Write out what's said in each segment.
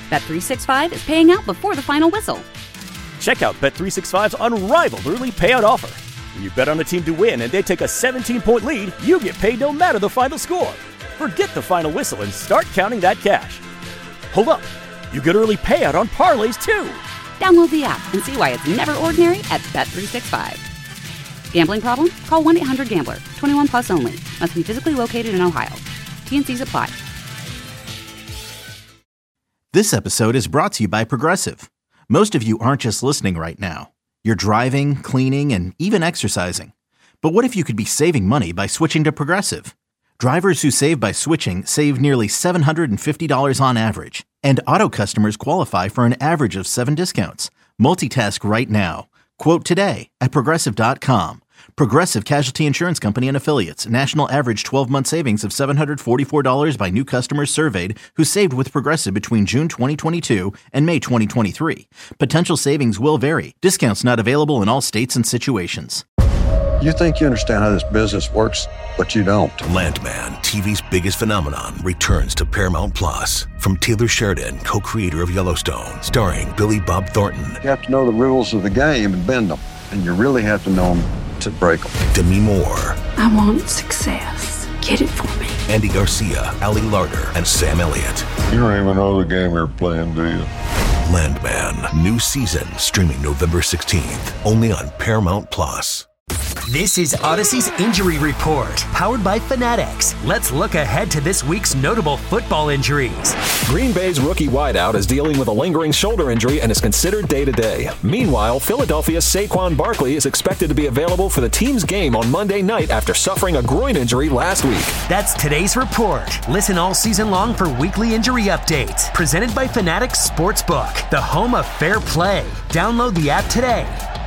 Bet365 is paying out before the final whistle. Check out Bet365's unrivaled early payout offer. When you bet on a team to win and they take a 17-point lead, you get paid no matter the final score. Forget the final whistle and start counting that cash. Hold up. You get early payout on parlays, too. Download the app and see why it's never ordinary at Bet365. Gambling problem? Call 1-800-GAMBLER. 21 plus only. Must be physically located in Ohio. T&Cs apply. This episode is brought to you by Progressive. Most of you aren't just listening right now. You're driving, cleaning, and even exercising. But what if you could be saving money by switching to Progressive? Drivers who save by switching save nearly $750 on average. And auto customers qualify for an average of 7 discounts. Multitask right now. Quote today at Progressive.com. Progressive Casualty Insurance Company and Affiliates. National average 12-month savings of $744 by new customers surveyed who saved with Progressive between June 2022 and May 2023. Potential savings will vary. Discounts not available in all states and situations. You think you understand how this business works, but you don't. Landman, TV's biggest phenomenon, returns to Paramount Plus. From Taylor Sheridan, co-creator of Yellowstone, starring Billy Bob Thornton. You have to know the rules of the game and bend them. And you really have to know them to break them. Demi Moore. I want success. Get it for me. Andy Garcia, Ali Larter, and Sam Elliott. You don't even know the game you're playing, do you? Landman, new season, streaming November 16th, only on Paramount Plus. This is Odyssey's Injury Report, powered by Fanatics. Let's look ahead to this week's notable football injuries. Green Bay's rookie wideout is dealing with a lingering shoulder injury and is considered day-to-day. Meanwhile, Philadelphia's Saquon Barkley is expected to be available for the team's game on Monday night after suffering a groin injury last week. That's today's report. Listen all season long for weekly injury updates. Presented by Fanatics Sportsbook, the home of fair play. Download the app today.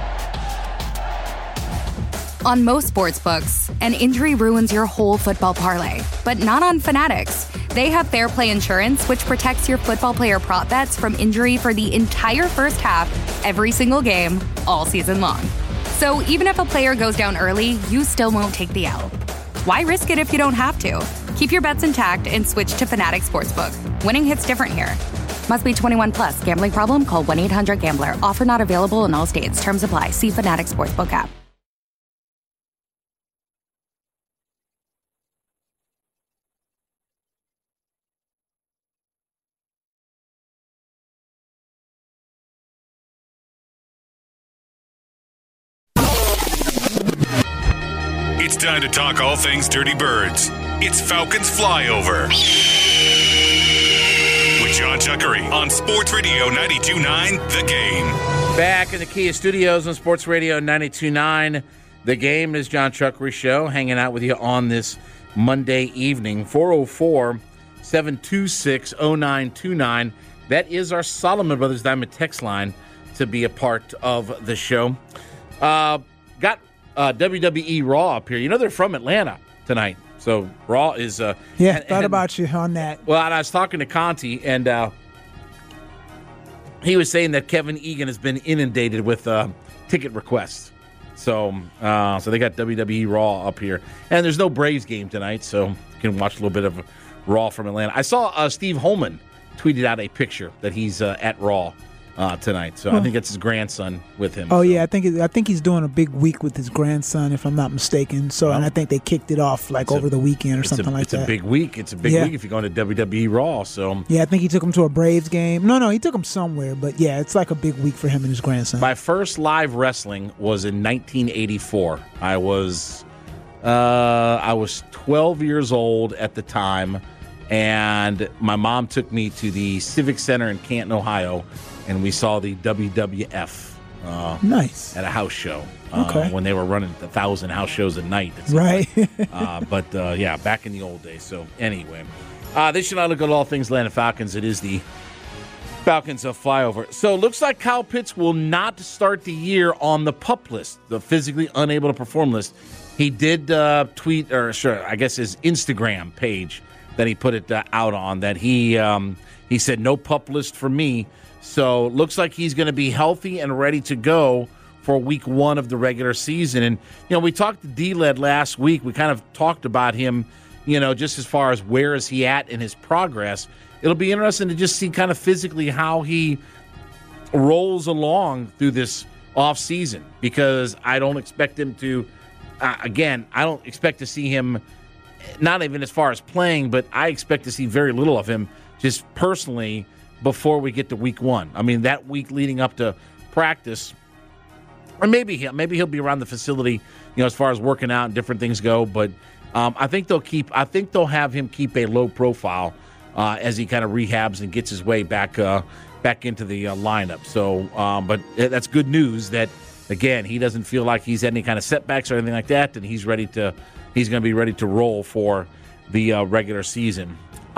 On most sportsbooks, an injury ruins your whole football parlay, but not on Fanatics. They have Fair Play Insurance, which protects your football player prop bets from injury for the entire first half, every single game, all season long. So even if a player goes down early, you still won't take the L. Why risk it if you don't have to? Keep your bets intact and switch to Fanatics Sportsbook. Winning hits different here. Must be 21 plus. Gambling problem? Call 1-800-GAMBLER. Offer not available in all states. Terms apply. See Fanatics Sportsbook app. It's time to talk all things Dirty Birds. It's Falcons Flyover with John Chuckery on Sports Radio 92.9 The Game. Back in the Kia Studios on Sports Radio 92.9 The Game is John Chuckery Show, hanging out with you on this Monday evening. 404-726-0929. That is our Solomon Brothers Diamond text line to be a part of the show. Got WWE Raw up here. You know they're from Atlanta tonight, so Raw is. Thought about you on that. Well, and I was talking to Conti, and he was saying that Kevin Egan has been inundated with ticket requests. So they got WWE Raw up here, and there's no Braves game tonight, so you can watch a little bit of Raw from Atlanta. I saw Steve Holman tweeted out a picture that he's at Raw tonight, so I think that's his grandson with him. Yeah, I think he's doing a big week with his grandson, if I'm not mistaken. So, and I think they kicked it off over the weekend or something like that. It's a big week. It's a big week if you're going to WWE Raw. So yeah, I think he took him to a Braves game. No, he took him somewhere, but yeah, it's like a big week for him and his grandson. My first live wrestling was in 1984. I was 12 years old at the time, and my mom took me to the Civic Center in Canton, Ohio. And we saw the WWF nice at a house show when they were running 1,000 house shows a night. Right. But back in the old days. So anyway, this should not look at all things Atlanta Falcons. It is the Falcons of Flyover. So it looks like Kyle Pitts will not start the year on the PUP list, the physically unable to perform list. He did tweet, his Instagram page that he put it out on, that he said no PUP list for me. So it looks like he's going to be healthy and ready to go for week 1 of the regular season. And, we talked to D-Led last week. We kind of talked about him, just as far as where is he at in his progress. it'll be interesting to just see kind of physically how he rolls along through this offseason, because I don't expect him to, I don't expect to see him, not even as far as playing, but I expect to see very little of him just personally before we get to week 1. I mean, that week leading up to practice, or maybe he'll be around the facility, as far as working out and different things go. But I think they'll have him keep a low profile as he kind of rehabs and gets his way back into the lineup. So, but that's good news that, again, he doesn't feel like he's had any kind of setbacks or anything like that, and he's going to be ready to roll for the regular season.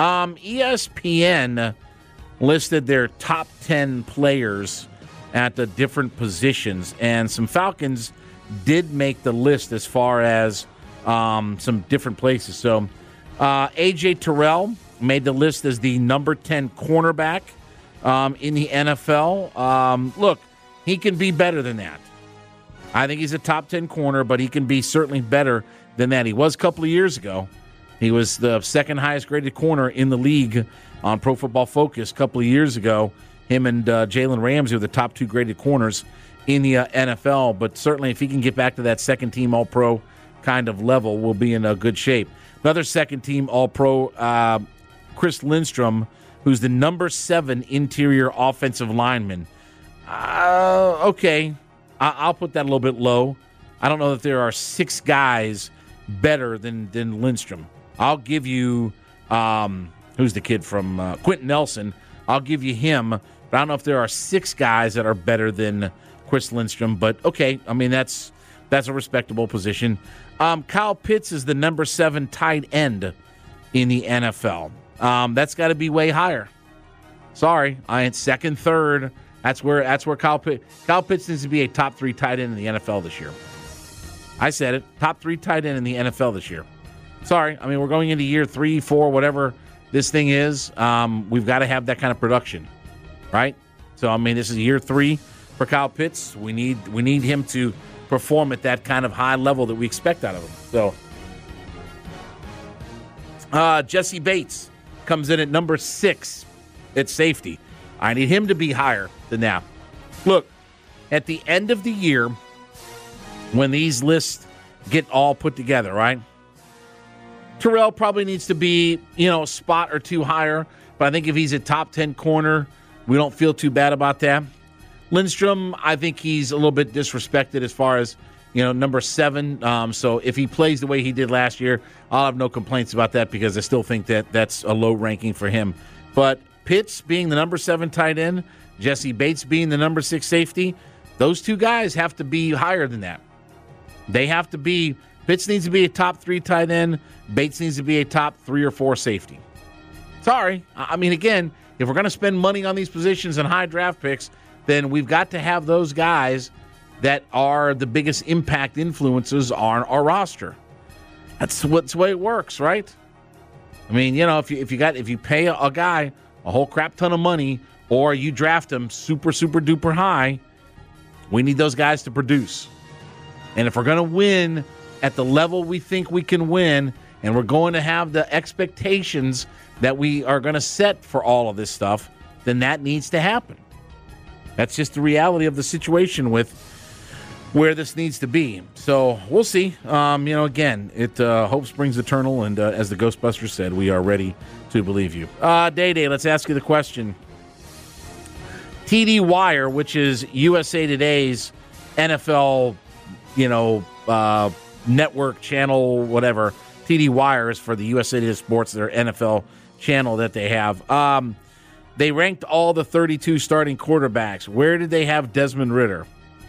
ESPN listed their top 10 players at the different positions, and some Falcons did make the list as far as some different places. So A.J. Terrell made the list as the number 10 cornerback in the NFL. Look, he can be better than that. I think he's a top 10 corner, but he can be certainly better than that. He was a couple of years ago. He was the second highest graded corner in the league on Pro Football Focus a couple of years ago. Him and Jalen Ramsey are the top 2 graded corners in the NFL. But certainly if he can get back to that second-team All-Pro kind of level, we'll be in good shape. Another second-team All-Pro, Chris Lindstrom, who's the number 7 interior offensive lineman. Okay, I'll put that a little bit low. I don't know that there are 6 guys better than Lindstrom. I'll give you, who's the kid from Quentin Nelson? I'll give you him, but I don't know if there are 6 guys that are better than Chris Lindstrom. But okay, I mean that's a respectable position. Kyle Pitts is the number 7 tight end in the NFL. That's got to be way higher. Sorry, second, third. That's where Kyle Pitts needs to be a top 3 tight end in the NFL this year. I said it, top 3 tight end in the NFL this year. Sorry, I mean we're going into year 3, 4, whatever this thing is. We've got to have that kind of production, right? So I mean, this is year 3 for Kyle Pitts. We need him to perform at that kind of high level that we expect out of him. So Jesse Bates comes in at number 6 at safety. I need him to be higher than that. Look, at the end of the year, when these lists get all put together, right? Terrell probably needs to be, a spot or 2 higher, but I think if he's a top 10 corner, we don't feel too bad about that. Lindstrom, I think he's a little bit disrespected as far as, number 7. So if he plays the way he did last year, I'll have no complaints about that because I still think that that's a low ranking for him. But Pitts being the number 7 tight end, Jesse Bates being the number 6 safety, those 2 guys have to be higher than that. They have to be, Pitts needs to be a top 3 tight end, Bates needs to be a top 3 or 4 safety. Sorry. I mean, again, if we're going to spend money on these positions and high draft picks, then we've got to have those guys that are the biggest impact influences on our roster. That's the way it works, right? I mean, if you pay a guy a whole crap ton of money or you draft him super, super duper high, we need those guys to produce. And if we're going to win at the level we think we can win, and we're going to have the expectations that we are going to set for all of this stuff, then that needs to happen. That's just the reality of the situation with where this needs to be. So we'll see. Again, hope springs eternal, and as the Ghostbusters said, we are ready to believe you. Day, let's ask you the question. TD Wire, which is USA Today's NFL, network channel, whatever. TD Wire is for the USA Today Sports, their NFL channel that they have. They ranked all the 32 starting quarterbacks. Where did they have Desmond Ridder?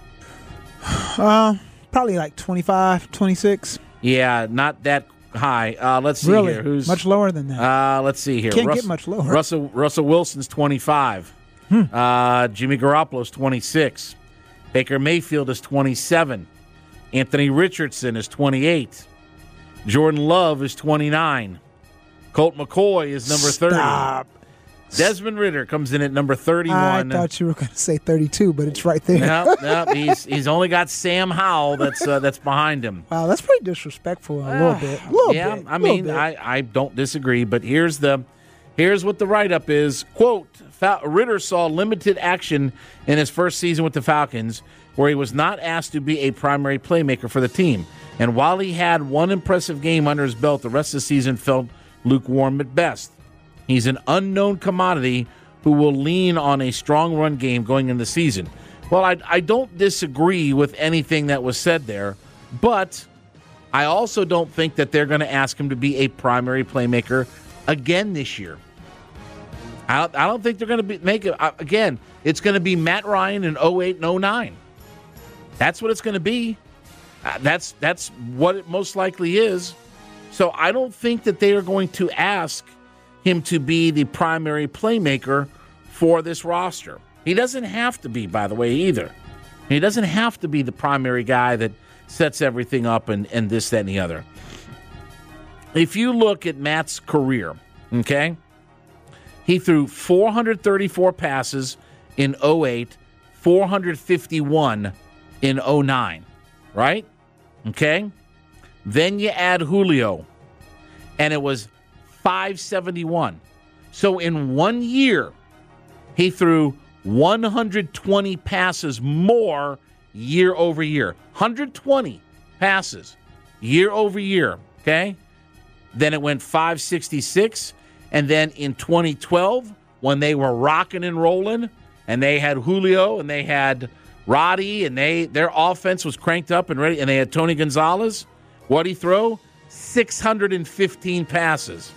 Probably like 25, 26. Yeah, not that high. Let's see really? Here. Who's much lower than that? Let's see here. Can't get much lower. Russell Wilson's 25. Jimmy Garoppolo's 26. Baker Mayfield is 27. Anthony Richardson is 28. Jordan Love is 29. Colt McCoy is number 30. Stop. Desmond Ridder comes in at number 31. I thought you were going to say 32, but it's right there. No, he's only got Sam Howell that's behind him. Wow, that's pretty disrespectful a little bit. I mean, I don't disagree, but here's the Here's what the write-up is. Quote, Ritter saw limited action in his first season with the Falcons, where he was not asked to be a primary playmaker for the team. And while he had one impressive game under his belt, the rest of the season felt lukewarm at best. He's an unknown commodity who will lean on a strong run game going into the season. Well, I don't disagree with anything that was said there, but I also don't think that they're going to ask him to be a primary playmaker again this year. I don't think they're going to make it. Again, it's going to be Matt Ryan in 08 and 09. That's what it's going to be. That's what it most likely is. So I don't think that they are going to ask him to be the primary playmaker for this roster. He doesn't have to be, by the way, either. He doesn't have to be the primary guy that sets everything up and this, that, and the other. If you look at Matt's career, okay, he threw 434 passes in 08, 451 in 09, right? Okay? Then you add Julio, and it was 571. So in 1 year, he threw 120 passes more year over year. 120 passes year over year, okay? Then it went 566. And then in 2012, when they were rocking and rolling, and they had Julio and they had Roddy, and their offense was cranked up and ready, and they had Tony Gonzalez, what'd he throw? 615 passes.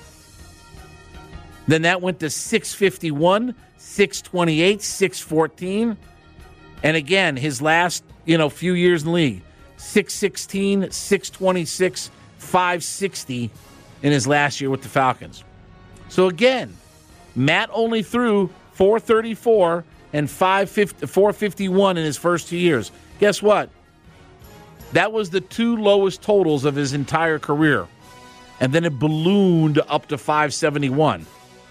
Then that went to 651, 628, 614. And again, his last, few years in the league, 616, 626, 560 in his last year with the Falcons. So again, Matt only threw 434 and 451 in his first 2 years. Guess what? That was the two lowest totals of his entire career. And then it ballooned up to 571.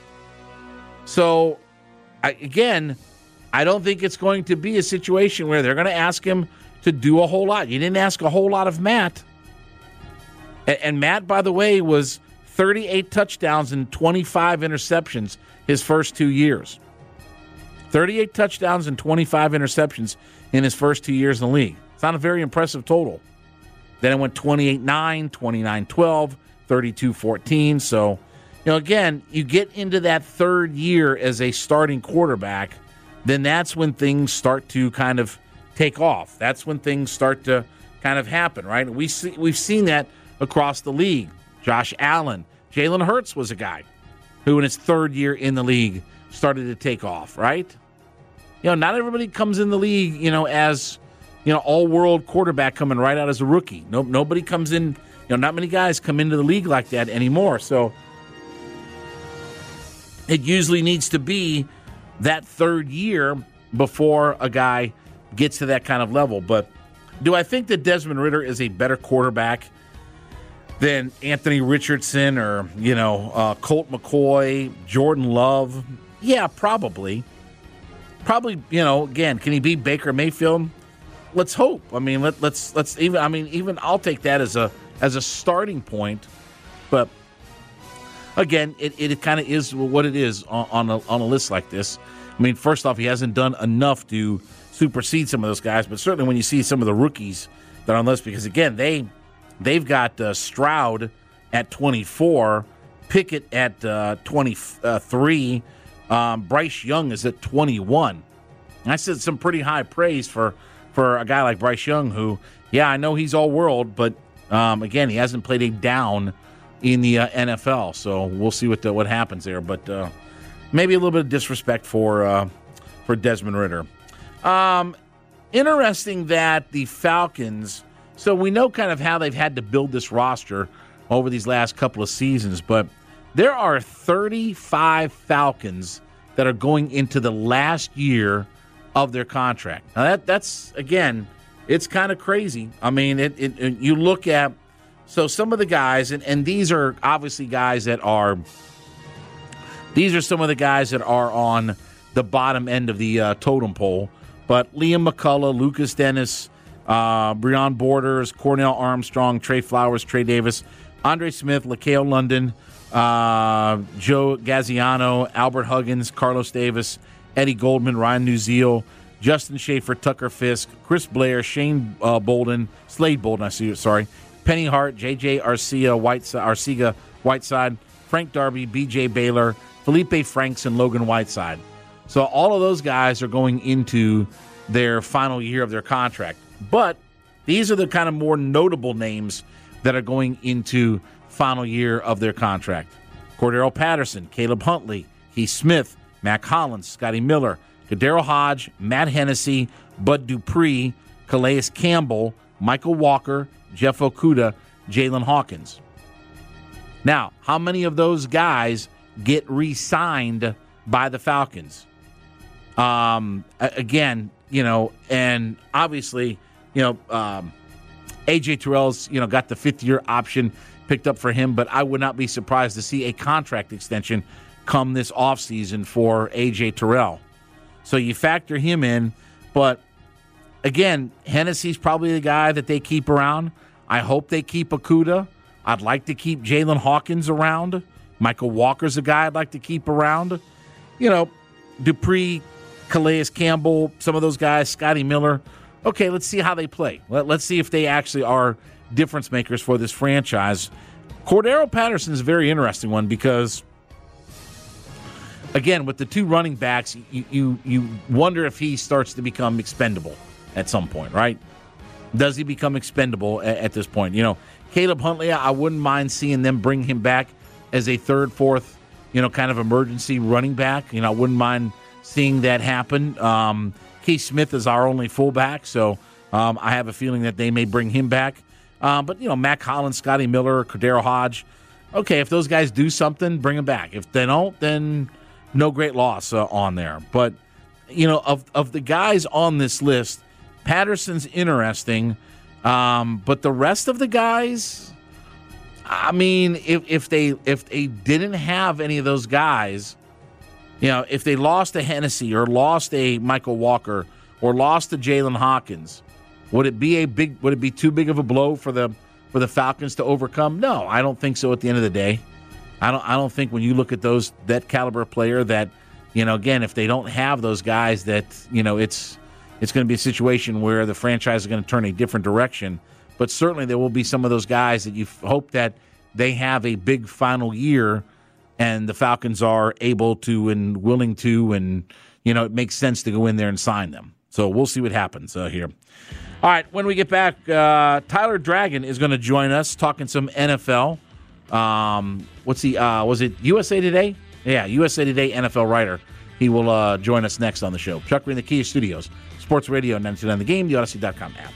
So, again, I don't think it's going to be a situation where they're going to ask him to do a whole lot. You didn't ask a whole lot of Matt. And Matt, by the way, was 38 touchdowns and 25 interceptions his first 2 years. 38 touchdowns and 25 interceptions in his first 2 years in the league. It's not a very impressive total. Then it went 28-9, 29-12, 32-14. So, again, you get into that third year as a starting quarterback, then that's when things start to kind of take off. That's when things start to kind of happen, right? We've seen that across the league. Josh Allen, Jalen Hurts was a guy who in his third year in the league started to take off, right? Not everybody comes in the league, as, all-world quarterback coming right out as a rookie. Nobody comes in, not many guys come into the league like that anymore. So it usually needs to be that third year before a guy gets to that kind of level. But do I think that Desmond Ridder is a better quarterback than Anthony Richardson or, Colt McCoy, Jordan Love? Yeah, probably. Probably, again, can he beat Baker Mayfield? Let's hope. I mean, let's even I'll take that as a starting point. But again, it kind of is what it is on a list like this. I mean, first off, he hasn't done enough to supersede some of those guys, but certainly when you see some of the rookies that are on the list, because again, they've got Stroud at 24, Pickett at 23, Bryce Young is at 21. And I said some pretty high praise for a guy like Bryce Young, who, yeah, I know he's all world, but again, he hasn't played a down in the NFL, so we'll see what happens there. But maybe a little bit of disrespect for Desmond Ridder. Interesting that the Falcons. So we know kind of how they've had to build this roster over these last couple of seasons, but there are 35 Falcons that are going into the last year of their contract. Now that's again, it's kind of crazy. I mean, you look at some of the guys, and these are obviously guys that are. These are some of the guys that are on the bottom end of the totem pole. But Liam McCullough, Lucas Dennis, Breon Borders, Cornell Armstrong, Trey Flowers, Trey Davis, Andre Smith, LaCale London, Joe Gaziano, Albert Huggins, Carlos Davis, Eddie Goldman, Ryan Nuzile, Justin Schaefer, Tucker Fisk, Chris Blair, Slade Bolden, Penny Hart, J.J. Arcega Whiteside, Frank Darby, B.J. Baylor, Felipe Franks, and Logan Whiteside. So all of those guys are going into their final year of their contract. But these are the kind of more notable names that are going into final year of their contract. Cordero Patterson, Caleb Huntley, Heath Smith, Matt Collins, Scotty Miller, Kadero Hodge, Matt Hennessy, Bud Dupree, Calais Campbell, Michael Walker, Jeff Okudah, Jalen Hawkins. Now, how many of those guys get re-signed by the Falcons? Again, and obviously, A.J. Terrell's, got the fifth-year option picked up for him, but I would not be surprised to see a contract extension come this offseason for A.J. Terrell. So you factor him in, but again, Hennessy's probably the guy that they keep around. I hope they keep Okudah. I'd like to keep Jalen Hawkins around. Michael Walker's a guy I'd like to keep around. Dupree, Calais Campbell, some of those guys, Scotty Miller. Okay, let's see how they play. Let's see if they actually are difference makers for this franchise. Cordero Patterson is a very interesting one because, again, with the two running backs, you wonder if he starts to become expendable at some point, right? Does he become expendable at this point? Caleb Huntley, I wouldn't mind seeing them bring him back as a third, fourth, kind of emergency running back. I wouldn't mind seeing that happen. Keith Smith is our only fullback, so I have a feeling that they may bring him back. But Matt Collins, Scotty Miller, Cordero Hodge, okay, if those guys do something, bring them back. If they don't, then no great loss on there. But, of the guys on this list, Patterson's interesting. But the rest of the guys, I mean, if they didn't have any of those guys, if they lost a Hennessy or lost a Michael Walker or lost a Jalen Hawkins, would it be too big of a blow for the Falcons to overcome? No, I don't think so. At the end of the day, I don't think when you look at that caliber player that, again, if they don't have those guys, that it's going to be a situation where the franchise is going to turn a different direction. But certainly there will be some of those guys that you hope that they have a big final year and the Falcons are able to and willing to, and, it makes sense to go in there and sign them. So we'll see what happens here. All right, when we get back, Tyler Dragon is going to join us talking some NFL. Was it USA Today? Yeah, USA Today NFL writer. He will join us next on the show. Chuck, we're in the Kia Studios. Sports Radio 92.9 The Game, the Odyssey.com app.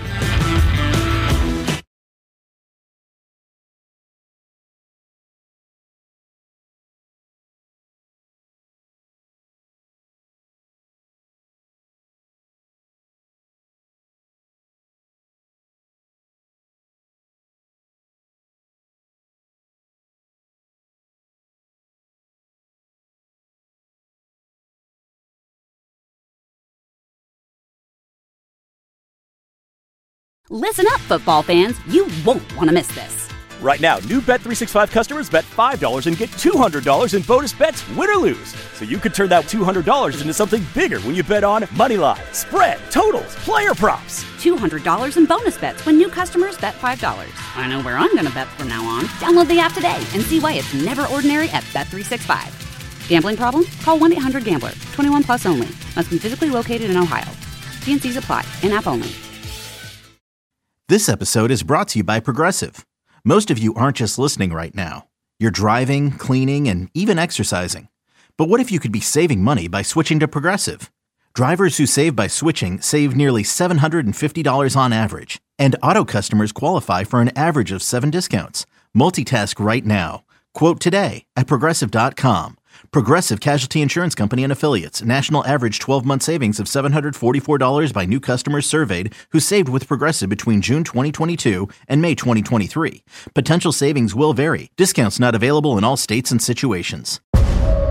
Listen up, football fans. You won't want to miss this. Right now, new Bet365 customers bet $5 and get $200 in bonus bets, win or lose. So you could turn that $200 into something bigger when you bet on money line, spread, totals, player props. $200 in bonus bets when new customers bet $5. I know where I'm going to bet from now on. Download the app today and see why it's never ordinary at Bet365. Gambling problem? Call 1-800-GAMBLER. 21 plus only. Must be physically located in Ohio. T&Cs apply. In-app only. This episode is brought to you by Progressive. Most of you aren't just listening right now. You're driving, cleaning, and even exercising. But what if you could be saving money by switching to Progressive? Drivers who save by switching save nearly $750 on average. And auto customers qualify for an average of 7 discounts. Multitask right now. Quote today at Progressive.com. Progressive Casualty Insurance Company and Affiliates. National average 12-month savings of $744 by new customers surveyed who saved with Progressive between June 2022 and May 2023. Potential savings will vary. Discounts not available in all states and situations.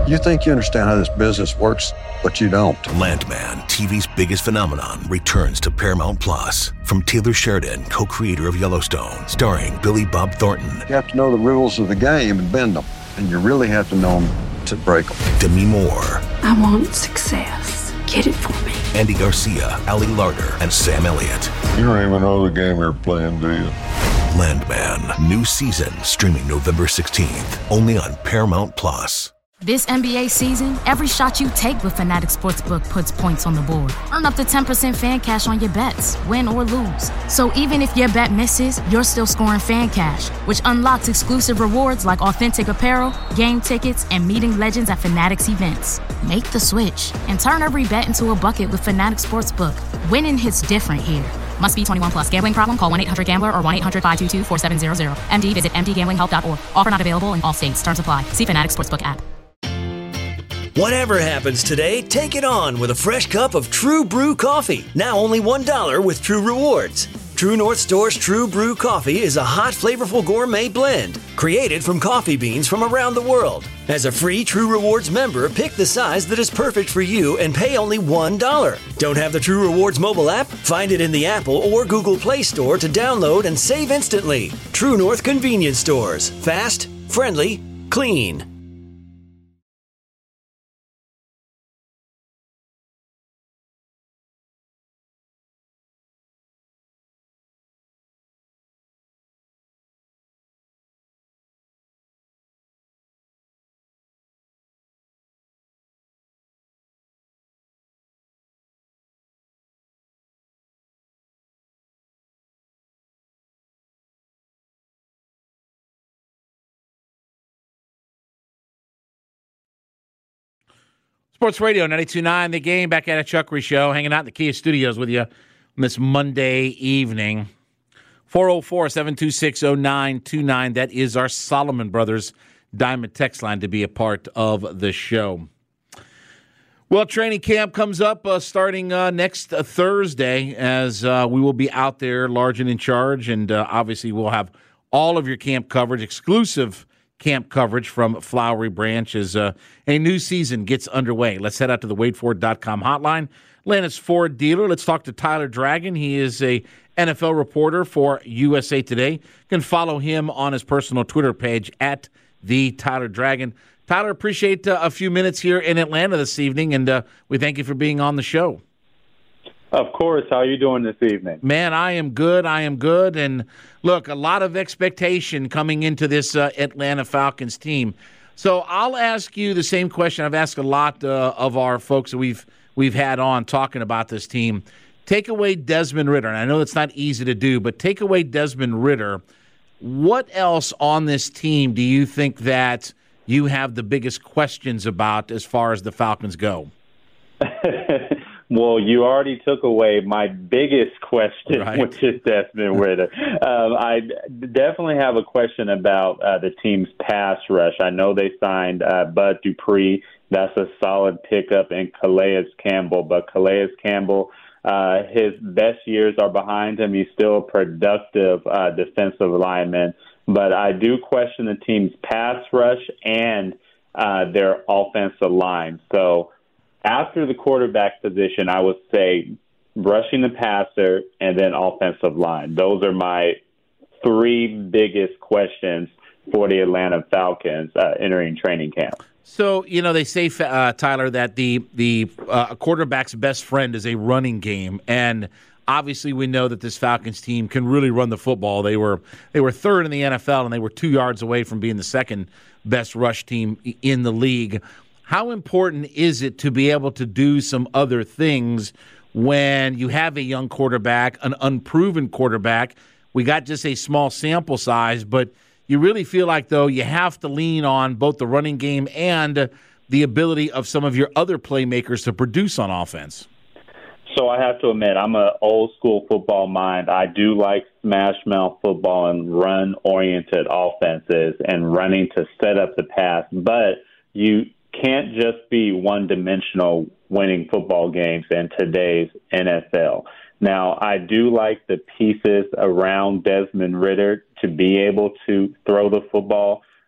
You think you understand how this business works, but you don't. Landman, TV's biggest phenomenon, returns to Paramount Plus. From Taylor Sheridan, co-creator of Yellowstone, starring Billy Bob Thornton. You have to know the rules of the game and bend them, and you really have to know them to break them. Demi Moore. I want success. Get it for me. Andy Garcia, Ali Larter, and Sam Elliott. You don't even know the game you're playing, do you? Landman, new season, streaming November 16th, only on Paramount Plus. This NBA season, every shot you take with Fanatics Sportsbook puts points on the board. Earn up to 10% fan cash on your bets, win or lose. So even if your bet misses, you're still scoring fan cash, which unlocks exclusive rewards like authentic apparel, game tickets, and meeting legends at Fanatics events. Make the switch and turn every bet into a bucket with Fanatics Sportsbook. Winning hits different here. Must be 21 plus. Gambling problem? Call 1-800-GAMBLER or 1-800-522-4700. MD, visit mdgamblinghelp.org. Offer not available in all states. Terms apply. See Fanatics Sportsbook app. Whatever happens today, take it on with a fresh cup of True Brew coffee. Now only $1 with True Rewards. True North Store's True Brew coffee is a hot, flavorful gourmet blend created from coffee beans from around the world. As a free True Rewards member, pick the size that is perfect for you and pay only $1. Don't have the True Rewards mobile app? Find it in the Apple or Google Play Store to download and save instantly. True North Convenience Stores. Fast, friendly, clean. Sports Radio 92.9 The Game, back at a Chuckery Show, hanging out in the Kia Studios with you on this Monday evening. 404-726-0929. That is our Solomon Brothers Diamond text line to be a part of the show. Well, training camp comes up starting next Thursday as we will be out there large and in charge, and obviously we'll have all of your camp coverage, exclusive camp coverage from Flowery Branch as a new season gets underway. Let's head out to the WadeFord.com hotline. Atlanta's Ford dealer. Let's talk to Tyler Dragon. He is a NFL reporter for USA Today. You can follow him on his personal Twitter page at the Tyler Dragon. Tyler, appreciate a few minutes here in Atlanta this evening, and we thank you for being on the show. Of course. How are you doing this evening? Man, I am good. And look, a lot of expectation coming into this Atlanta Falcons team. So I'll ask you the same question I've asked a lot of our folks that we've had on talking about this team. Take away Desmond Ridder, and I know it's not easy to do, but take away Desmond Ridder. What else on this team do you think that you have the biggest questions about as far as the Falcons go? Well, you already took away my biggest question, right, which is Desmond Ridder. I definitely have a question about the team's pass rush. I know they signed Bud Dupree. That's a solid pickup in Calais Campbell. But Calais Campbell, his best years are behind him. He's still a productive defensive lineman. But I do question the team's pass rush and their offensive line. So after the quarterback position, I would say rushing the passer and then offensive line. Those are my three biggest questions for the Atlanta Falcons entering training camp. So, they say, Tyler, that the quarterback's best friend is a running game. And obviously we know that this Falcons team can really run the football. They were third in the NFL, and they were 2 yards away from being the second best rush team in the league. How important is it to be able to do some other things when you have a young quarterback, an unproven quarterback? We got just a small sample size, but you really feel like, though, you have to lean on both the running game and the ability of some of your other playmakers to produce on offense. So I have to admit, I'm an old-school football mind. I do like smash-mouth football and run-oriented offenses and running to set up the pass, but you can't just be one-dimensional winning football games in today's NFL. Now, I do like the pieces around Desmond Ridder to be able to throw the football,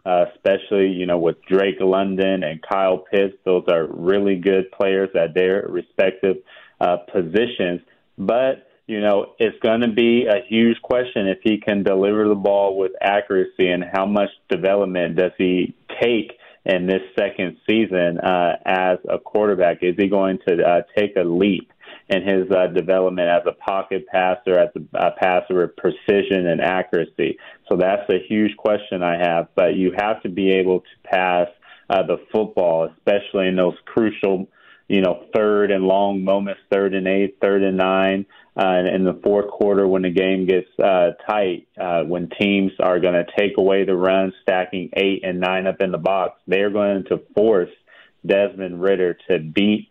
especially, with Drake London and Kyle Pitts. Those are really good players at their respective positions. But, it's going to be a huge question if he can deliver the ball with accuracy, and how much development does he take in this second season as a quarterback. Is he going to take a leap in his development as a pocket passer, as a passer with precision and accuracy? So that's a huge question I have. But you have to be able to pass the football, especially in those crucial, third and long moments, 3rd and 8, 3rd and 9, and in the fourth quarter when the game gets tight, when teams are going to take away the run, stacking 8 and 9 up in the box. They're going to force Desmond Ridder to beat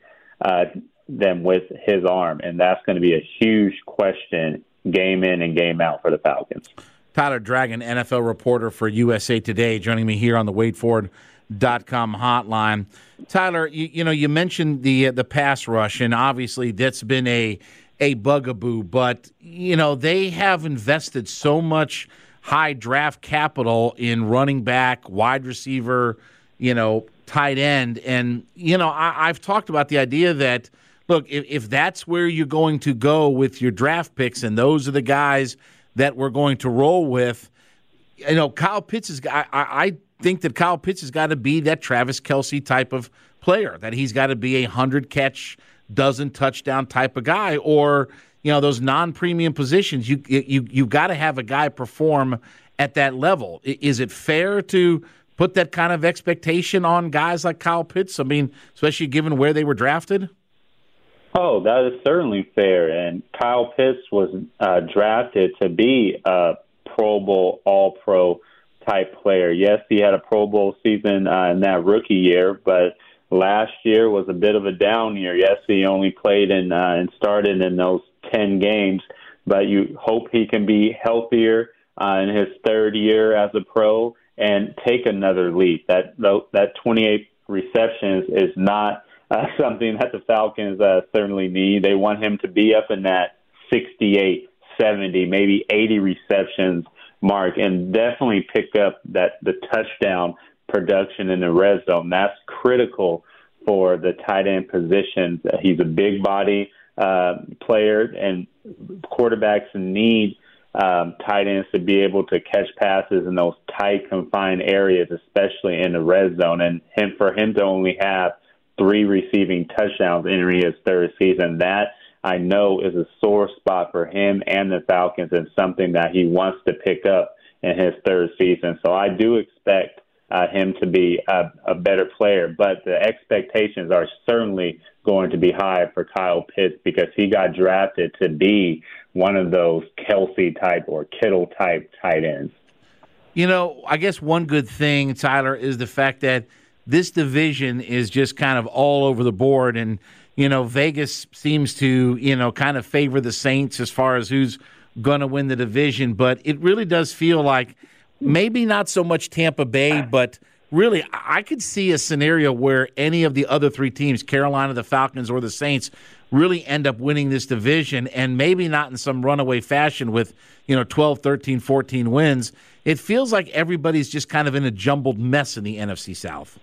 them with his arm, and that's going to be a huge question game in and game out for the Falcons. Tyler Dragon, NFL reporter for USA Today, joining me here on the WadeFord.com hotline. Tyler, you mentioned the pass rush, and obviously that's been a bugaboo, but they have invested so much high draft capital in running back, wide receiver, tight end, and I've talked about the idea that, look, if that's where you're going to go with your draft picks, and those are the guys that we're going to roll with, Kyle Pitts is. I think that Kyle Pitts has got to be that Travis Kelce type of player, that he's got to be 100-catch, dozen touchdown type of guy, or those non-premium positions. You got to have a guy perform at that level. Is it fair to put that kind of expectation on guys like Kyle Pitts? I mean, especially given where they were drafted. Oh, that is certainly fair. And Kyle Pitts was drafted to be a Pro Bowl, All-Pro type player. Yes, he had a Pro Bowl season in that rookie year, but last year was a bit of a down year. Yes, he only played and started in those 10 games, but you hope he can be healthier in his third year as a pro and take another leap. That 28 receptions is not something that the Falcons certainly need. They want him to be up in that 68, 70, maybe 80 receptions mark, and definitely pick up the touchdown production in the red zone. That's critical for the tight end position. He's a big body player, and quarterbacks need tight ends to be able to catch passes in those tight, confined areas, especially in the red zone. And for him to only have 3 receiving touchdowns entering his third season, that I know is a sore spot for him and the Falcons, and something that he wants to pick up in his third season. So I do expect him to be a better player, but the expectations are certainly going to be high for Kyle Pitts because he got drafted to be one of those Kelce type or Kittle type tight ends. I guess one good thing, Tyler, is the fact that this division is just kind of all over the board, and Vegas seems to kind of favor the Saints as far as who's going to win the division, but it really does feel like maybe not so much Tampa Bay, but really I could see a scenario where any of the other 3 teams, Carolina, the Falcons, or the Saints, really end up winning this division, and maybe not in some runaway fashion with 12, 13, 14 wins. It feels like everybody's just kind of in a jumbled mess in the NFC South.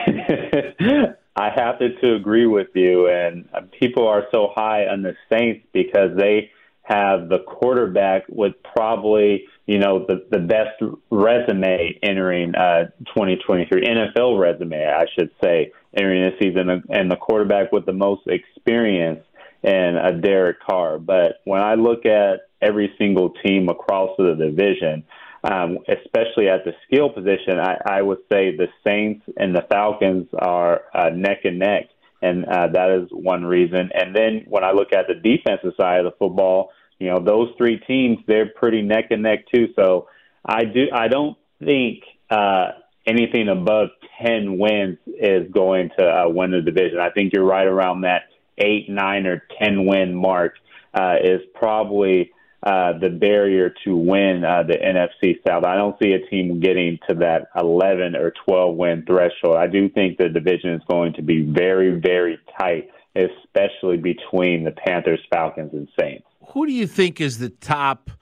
I have to agree with you, and people are so high on the Saints because they have the quarterback with probably the best resume entering 2023, NFL resume, I should say, entering this season, and the quarterback with the most experience in Derek Carr. But when I look at every single team across the division, especially at the skill position, I would say the Saints and the Falcons are neck and neck, and that is one reason. And then when I look at the defensive side of the football, those 3 teams, they're pretty neck and neck too. So I don't think anything above 10 wins is going to win the division. I think you're right around that 8, 9, or 10 win mark is probably the barrier to win the NFC South. I don't see a team getting to that 11 or 12 win threshold. I do think the division is going to be very, very tight, especially between the Panthers, Falcons, and Saints. Who do you think is the top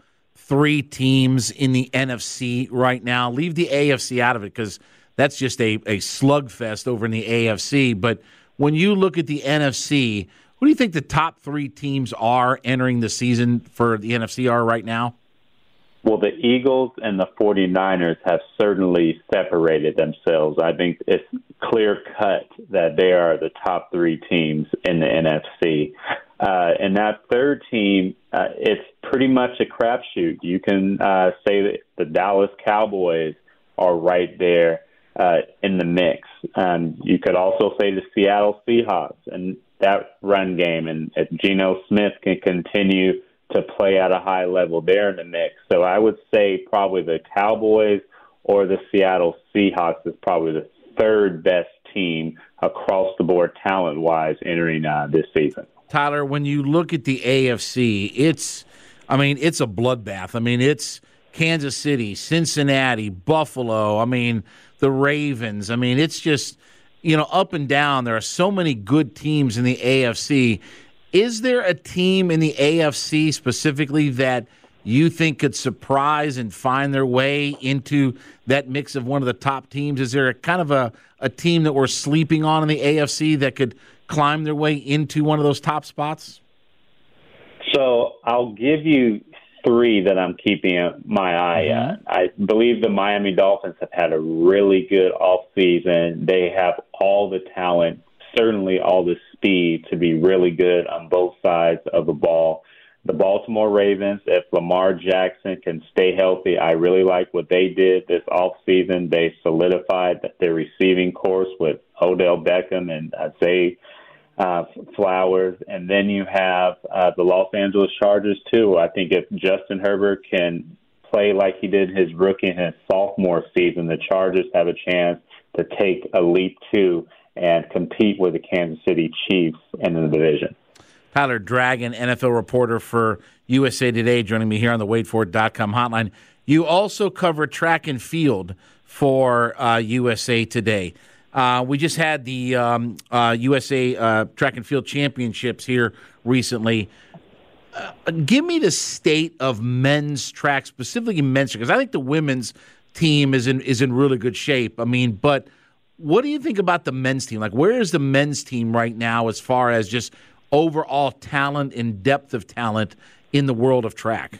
three teams in the NFC right now? Leave the AFC out of it because that's just a slugfest over in the AFC. But when you look at the NFC, who do you think the top three teams are entering the season for the NFC are right now? Well, the Eagles and the 49ers have certainly separated themselves. I think it's clear-cut that they are the top three teams in the NFC. And that third team, it's pretty much a crapshoot. You can say that the Dallas Cowboys are right there in the mix. You could also say the Seattle Seahawks and that run game, and if Geno Smith can continue to play at a high level, they're in the mix. So I would say probably the Cowboys or the Seattle Seahawks is probably the third best team across the board talent-wise entering this season. Tyler, when you look at the AFC, it's a bloodbath. I mean, it's Kansas City, Cincinnati, Buffalo, the Ravens. It's just, up and down. There are so many good teams in the AFC. Is there a team in the AFC specifically that you think could surprise and find their way into that mix of one of the top teams? Is there a kind of a team that we're sleeping on in the AFC that could climb their way into one of those top spots? So I'll give you three that I'm keeping my eye at. I believe the Miami Dolphins have had a really good offseason. They have all the talent, certainly all the speed to be really good on both sides of the ball. The Baltimore Ravens, if Lamar Jackson can stay healthy, I really like what they did this offseason. They solidified their receiving course with Odell Beckham and Zay Flowers. And then you have the Los Angeles Chargers, too. I think if Justin Herbert can play like he did his rookie and his sophomore season, the Chargers have a chance to take a leap, too, and compete with the Kansas City Chiefs in the division. Tyler Dragon, NFL reporter for USA Today, joining me here on the WadeFord.com hotline. You also cover track and field for USA Today. We just had the USA Track and Field Championships here recently. Give me the state of men's track, specifically men's, because I think the women's team is in really good shape. But what do you think about the men's team? Like, where is the men's team right now as far as just overall talent and depth of talent in the world of track?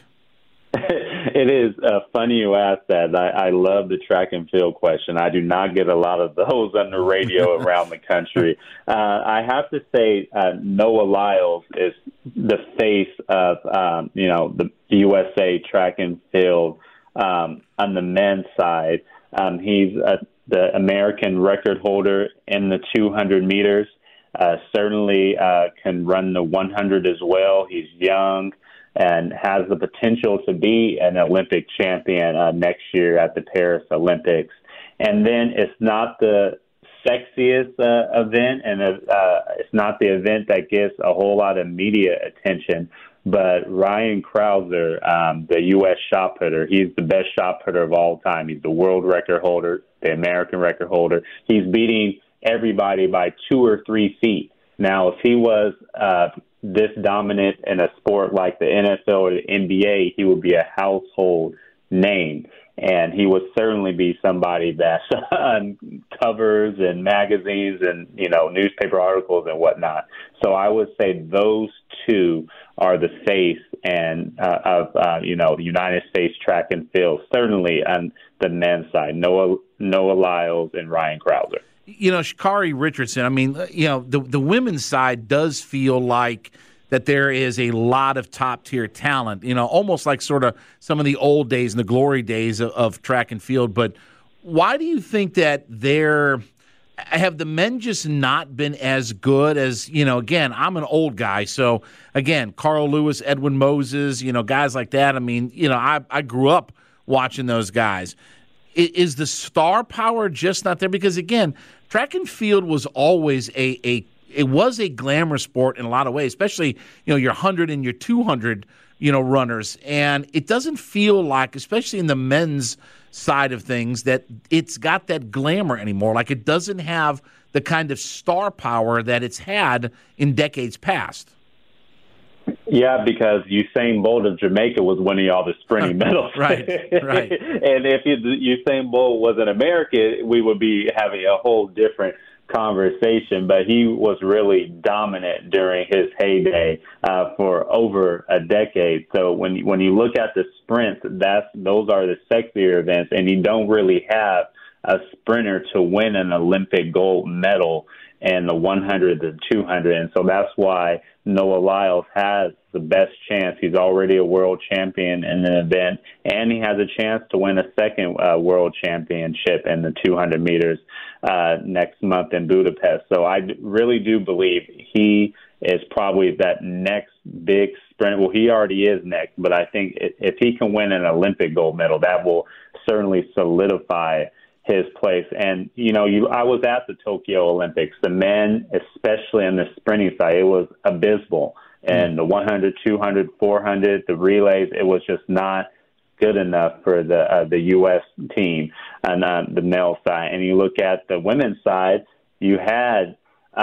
It is funny you ask that. I love the track and field question. I do not get a lot of those on the radio around the country. I have to say Noah Lyles is the face of the USA track and field on the men's side. He's the American record holder in the 200 meters. Certainly can run the 100 as well. He's young and has the potential to be an Olympic champion next year at the Paris Olympics. And then it's not the sexiest event, and it's not the event that gets a whole lot of media attention, but Ryan Crouser, the U.S. shot putter, he's the best shot putter of all time. He's the world record holder, the American record holder. He's beating everybody by 2 or 3 feet. Now, if he was this dominant in a sport like the NFL or the NBA, he would be a household name. And he would certainly be somebody that's on covers and magazines and, newspaper articles and whatnot. So I would say those two are the face of the United States track and field, certainly on the men's side, Noah Lyles and Ryan Crouser. Sha'Carri Richardson, the women's side does feel like that there is a lot of top-tier talent, almost like sort of some of the old days and the glory days of track and field. But why do you think that have the men just not been as good as, again, I'm an old guy. So, again, Carl Lewis, Edwin Moses, guys like that. I grew up watching those guys. Is the star power just not there? Because, again, track and field was always a glamorous sport in a lot of ways, especially, your 100 and your 200, runners. And it doesn't feel like, especially in the men's side of things, that it's got that glamour anymore. Like, it doesn't have the kind of star power that it's had in decades past. Yeah, because Usain Bolt of Jamaica was winning all the sprinting medals. Right. And if Usain Bolt was an American, we would be having a whole different conversation. But he was really dominant during his heyday for over a decade. So when you look at the sprints, those are the sexier events, and you don't really have a sprinter to win an Olympic gold medal in the 100, the 200. And so that's why Noah Lyles has the best chance. He's already a world champion in an event, and he has a chance to win a second world championship in the 200 meters next month in Budapest. So I really do believe he is probably that next big sprint. Well, he already is next, but I think if he can win an Olympic gold medal, that will certainly solidify his place. And, I was at the Tokyo Olympics. The men, especially on the sprinting side, it was abysmal. And the 100, 200, 400, the relays, it was just not good enough for the U.S. team on the male side. And you look at the women's side, you had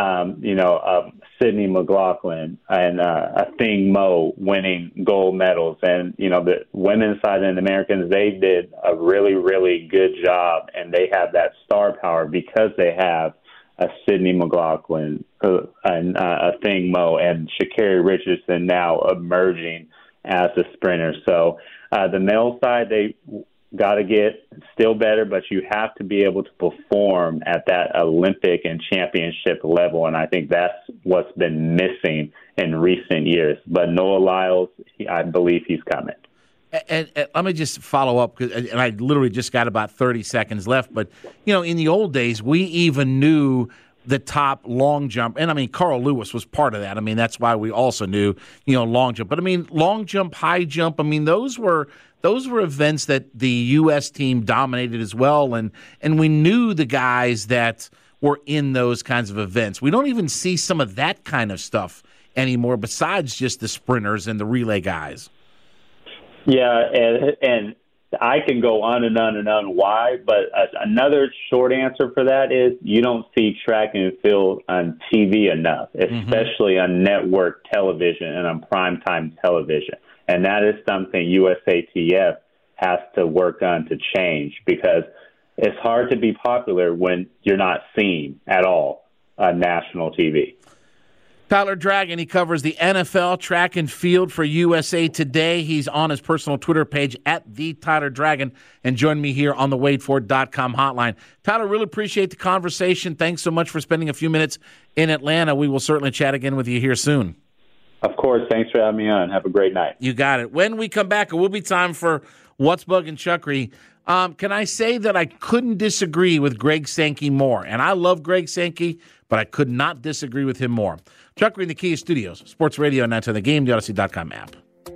Sydney McLaughlin and Athing Mu winning gold medals. And, the women's side and the Americans, they did a really, really good job, and they have that star power because they have Sydney McLaughlin and Athing Mu and Sha'Carri Richardson now emerging as a sprinter. So the male side, they got to get still better, but you have to be able to perform at that Olympic and championship level, and I think that's what's been missing in recent years. But Noah Lyles, I believe he's coming. And let me just follow up, and I literally just got about 30 seconds left, but, in the old days, we even knew the top long jump, and, Carl Lewis was part of that. That's why we also knew, long jump. But, long jump, high jump, those were events that the U.S. team dominated as well, and we knew the guys that were in those kinds of events. We don't even see some of that kind of stuff anymore besides just the sprinters and the relay guys. Yeah, and I can go on and on and on why, but another short answer for that is you don't see track and field on TV enough, especially on network television and on primetime television. And that is something USATF has to work on to change, because it's hard to be popular when you're not seen at all on national TV. Tyler Dragon, he covers the NFL track and field for USA Today. He's on his personal Twitter page at @TheTylerDragon, and join me here on the WadeFord.com hotline. Tyler, really appreciate the conversation. Thanks so much for spending a few minutes in Atlanta. We will certainly chat again with you here soon. Of course. Thanks for having me on. Have a great night. You got it. When we come back, it will be time for What's Bugging Chuckery. Can I say that I couldn't disagree with Greg Sankey more? And I love Greg Sankey, but I could not disagree with him more. Chuckery in the Kia Studios, Sports Radio 910 The Game, the Odyssey.com app.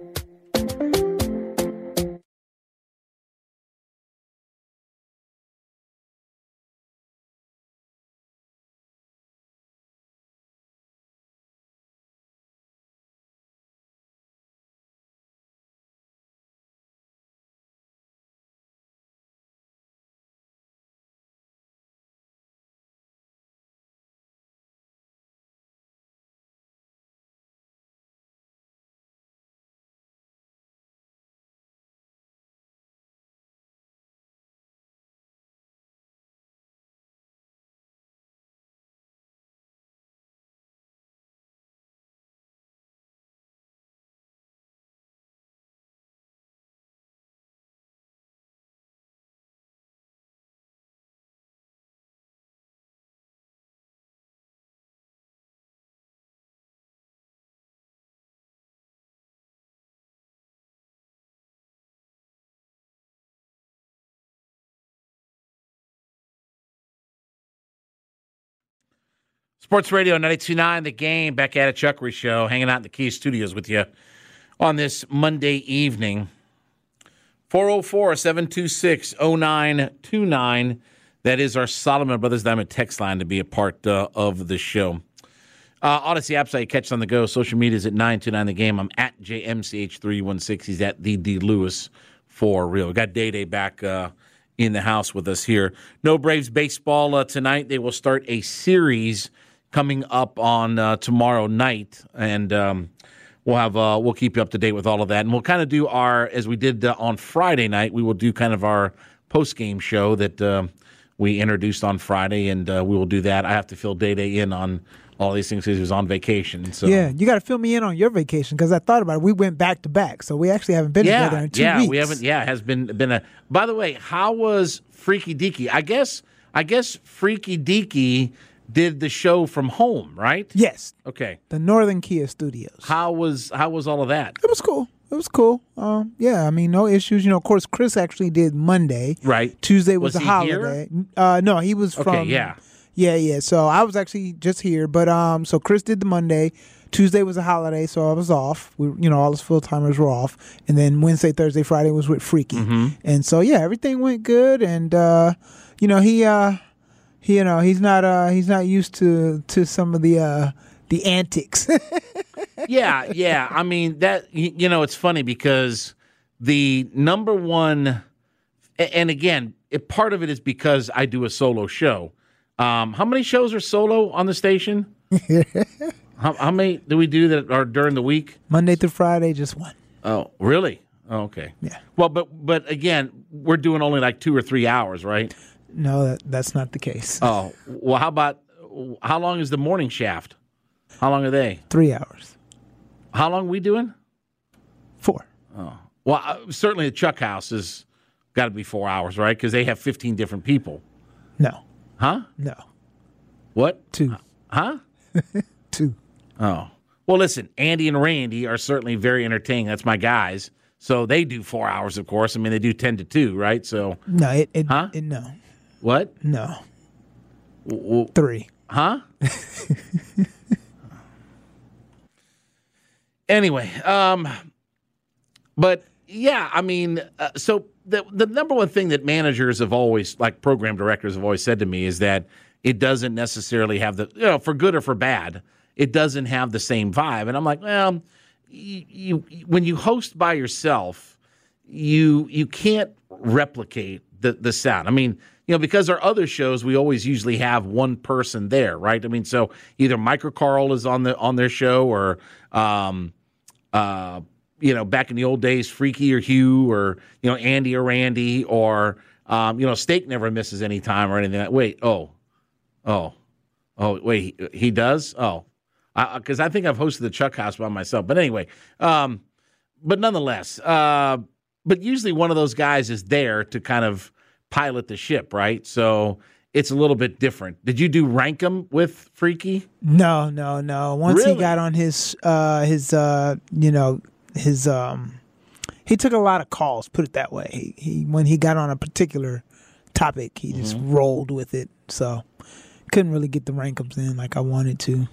Sports Radio 92.9 The Game, back at a Chuckery Show, hanging out in the Kia Studios with you on this Monday evening. 404-726-0929. That is our Solomon Brothers Diamond text line to be a part of the show. Odyssey app site, catch us on the go. Social media is at 929 The Game. I'm at JMCH316. He's at the D Lewis for real. We got Day back in the house with us here. No Braves baseball tonight. They will start a series coming up on tomorrow night, and we'll keep you up to date with all of that, and we'll kind of do as we did on Friday night. We will do kind of our post game show that we introduced on Friday, and we will do that. I have to fill Day in on all these things because he was on vacation. So yeah, you got to fill me in on your vacation because I thought about it. We went back to back, so we actually haven't been together in 2 weeks. We haven't. Yeah, it has been a. By the way, how was Freaky Deaky? I guess Freaky Deaky did the show from home, right? Yes. Okay. The Northern Kia Studios. How was all of that? It was cool. Yeah, I mean, no issues. Of course, Chris actually did Monday. Right. Tuesday was a holiday. No, he was from. Okay, yeah. Yeah. So I was actually just here, but so Chris did the Monday. Tuesday was a holiday, so I was off. All his full timers were off, and then Wednesday, Thursday, Friday was with Freaky, and so yeah, everything went good, and he's not used to some of the antics. Yeah. I mean, that, it's funny because the number one, and again, part of it is because I do a solo show. How many shows are solo on the station? How many do we do that are during the week? Monday through Friday, just one. Oh, really? Oh, okay. Yeah. Well, but again, we're doing only like 2 or 3 hours, right? No, that's not the case. Oh, well, how long is the morning shaft? How long are they? 3 hours. How long are we doing? 4. Oh. Well, certainly the Chuck House has got to be 4 hours, right? Because they have 15 different people. No. Huh? No. What? 2. Huh? 2. Oh. Well, listen, Andy and Randy are certainly very entertaining. That's my guys. So they do 4 hours, of course. I mean, they do 10 to 2, right? So no, no. What? No. 3. Huh? Anyway, but yeah, I mean, so the number one thing that managers have always, like program directors have always said to me is that it doesn't necessarily have the, for good or for bad, it doesn't have the same vibe. And I'm like, well, you when you host by yourself, you can't replicate the sound. I mean, because our other shows, we always usually have one person there, right? I mean, so either Mike or Carl is on their show, or back in the old days, Freaky or Hugh, or Andy or Randy, or Steak never misses any time or anything. Wait, wait, he does? Oh, because I think I've hosted the Chuck House by myself. But anyway, but nonetheless, but usually one of those guys is there to kind of pilot the ship, right? So it's a little bit different. Did you do Rankum with Freaky? No. Once really? He got on he took a lot of calls, put it that way. He when he got on a particular topic, he just rolled with it. So couldn't really get the Rankums in like I wanted to.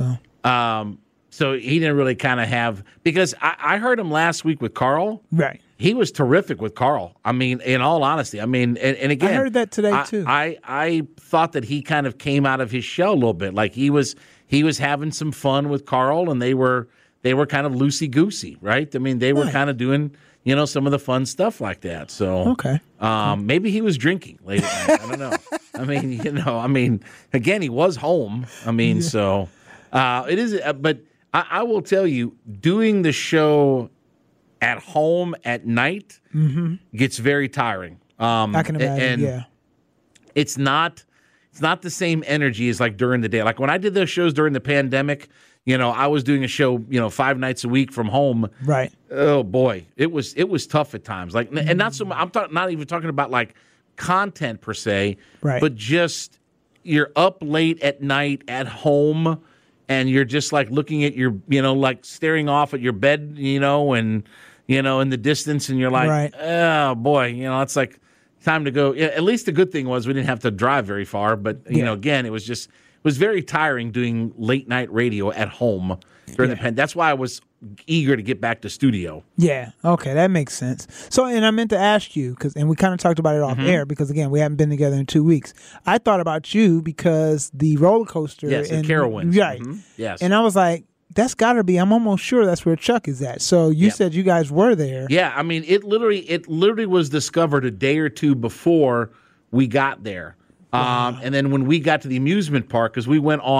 So he didn't really kind of have, because I heard him last week with Carl. Right. He was terrific with Carl. I mean, in all honesty. I mean, and again, I heard that today too. I thought that he kind of came out of his shell a little bit. Like he was having some fun with Carl, and they were kind of loosey goosey, right? I mean, they were kind of doing some of the fun stuff like that. So okay, maybe he was drinking late at night. I don't know. I mean, again, he was home. I mean, so it is. But I will tell you, doing the show at home at night gets very tiring. I can imagine. And it's not the same energy as like during the day. Like when I did those shows during the pandemic, I was doing a show, 5 nights a week from home. Right. Oh boy, it was tough at times. Like, and not so much. I'm not even talking about like content per se, right? But just you're up late at night at home, and you're just like looking at your, like staring off at your bed, and in the distance, and you're like, right. Oh boy, it's like time to go. At least the good thing was we didn't have to drive very far, but again, it was very tiring doing late night radio at home during the pandemic. That's why I was eager to get back to studio. Yeah, okay, that makes sense. So, and I meant to ask you, and we kind of talked about it off air, because again, we haven't been together in 2 weeks. I thought about you because the roller coaster. Yes, and Carowinds. Right. Yes. And I was like, that's got to be, I'm almost sure that's where Chuck is at. So you said you guys were there. Yeah, I mean, it literally was discovered a day or two before we got there. Wow. And then when we got to the amusement park, because we went on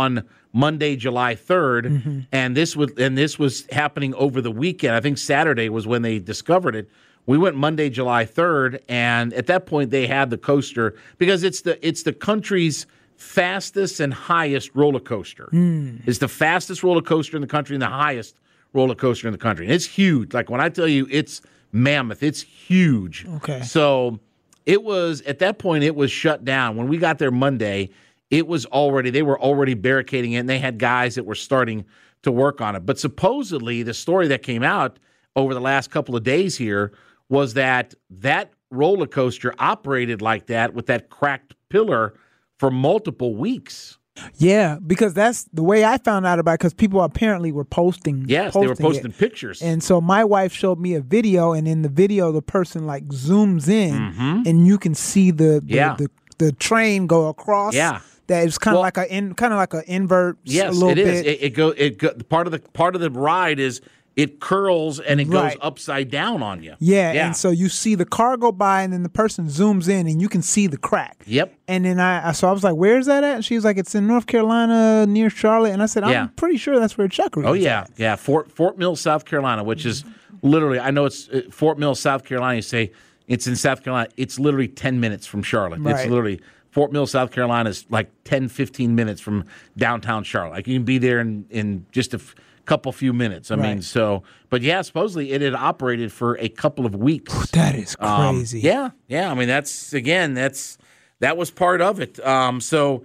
Monday, July 3rd, and this was happening over the weekend. I think Saturday was when they discovered it. We went Monday, July 3rd, and at that point they had the coaster because it's the country's fastest and highest roller coaster. It's the fastest roller coaster in the country and the highest roller coaster in the country. And it's huge. Like when I tell you it's mammoth, it's huge. Okay. So it was at that point it was shut down. When we got there Monday, they were already barricading it, and they had guys that were starting to work on it. But supposedly the story that came out over the last couple of days here was that roller coaster operated like that with that cracked pillar for multiple weeks. Yeah, because that's the way I found out about it, because people apparently were posting. Yes, they were posting pictures. And so my wife showed me a video, and in the video, the person like zooms in, and you can see the train go across. Yeah. That is kind of like an invert. Yes, a little it is. Bit. Part of the ride is it curls and it goes upside down on you. Yeah, and so you see the car go by, and then the person zooms in, and you can see the crack. Yep. And then I was like, "Where's that at?" And she was like, "It's in North Carolina near Charlotte." And I said, "I'm pretty sure that's where Chuckery is." Oh yeah, yeah. Fort Mill, South Carolina, which is literally, I know it's Fort Mill, South Carolina. You say it's in South Carolina. It's literally 10 minutes from Charlotte. Right. It's literally. Fort Mill, South Carolina is like 10, 15 minutes from downtown Charlotte. Like you can be there in just a few minutes. I mean, but yeah, supposedly it had operated for a couple of weeks. That is crazy. Yeah. I mean, that was part of it. So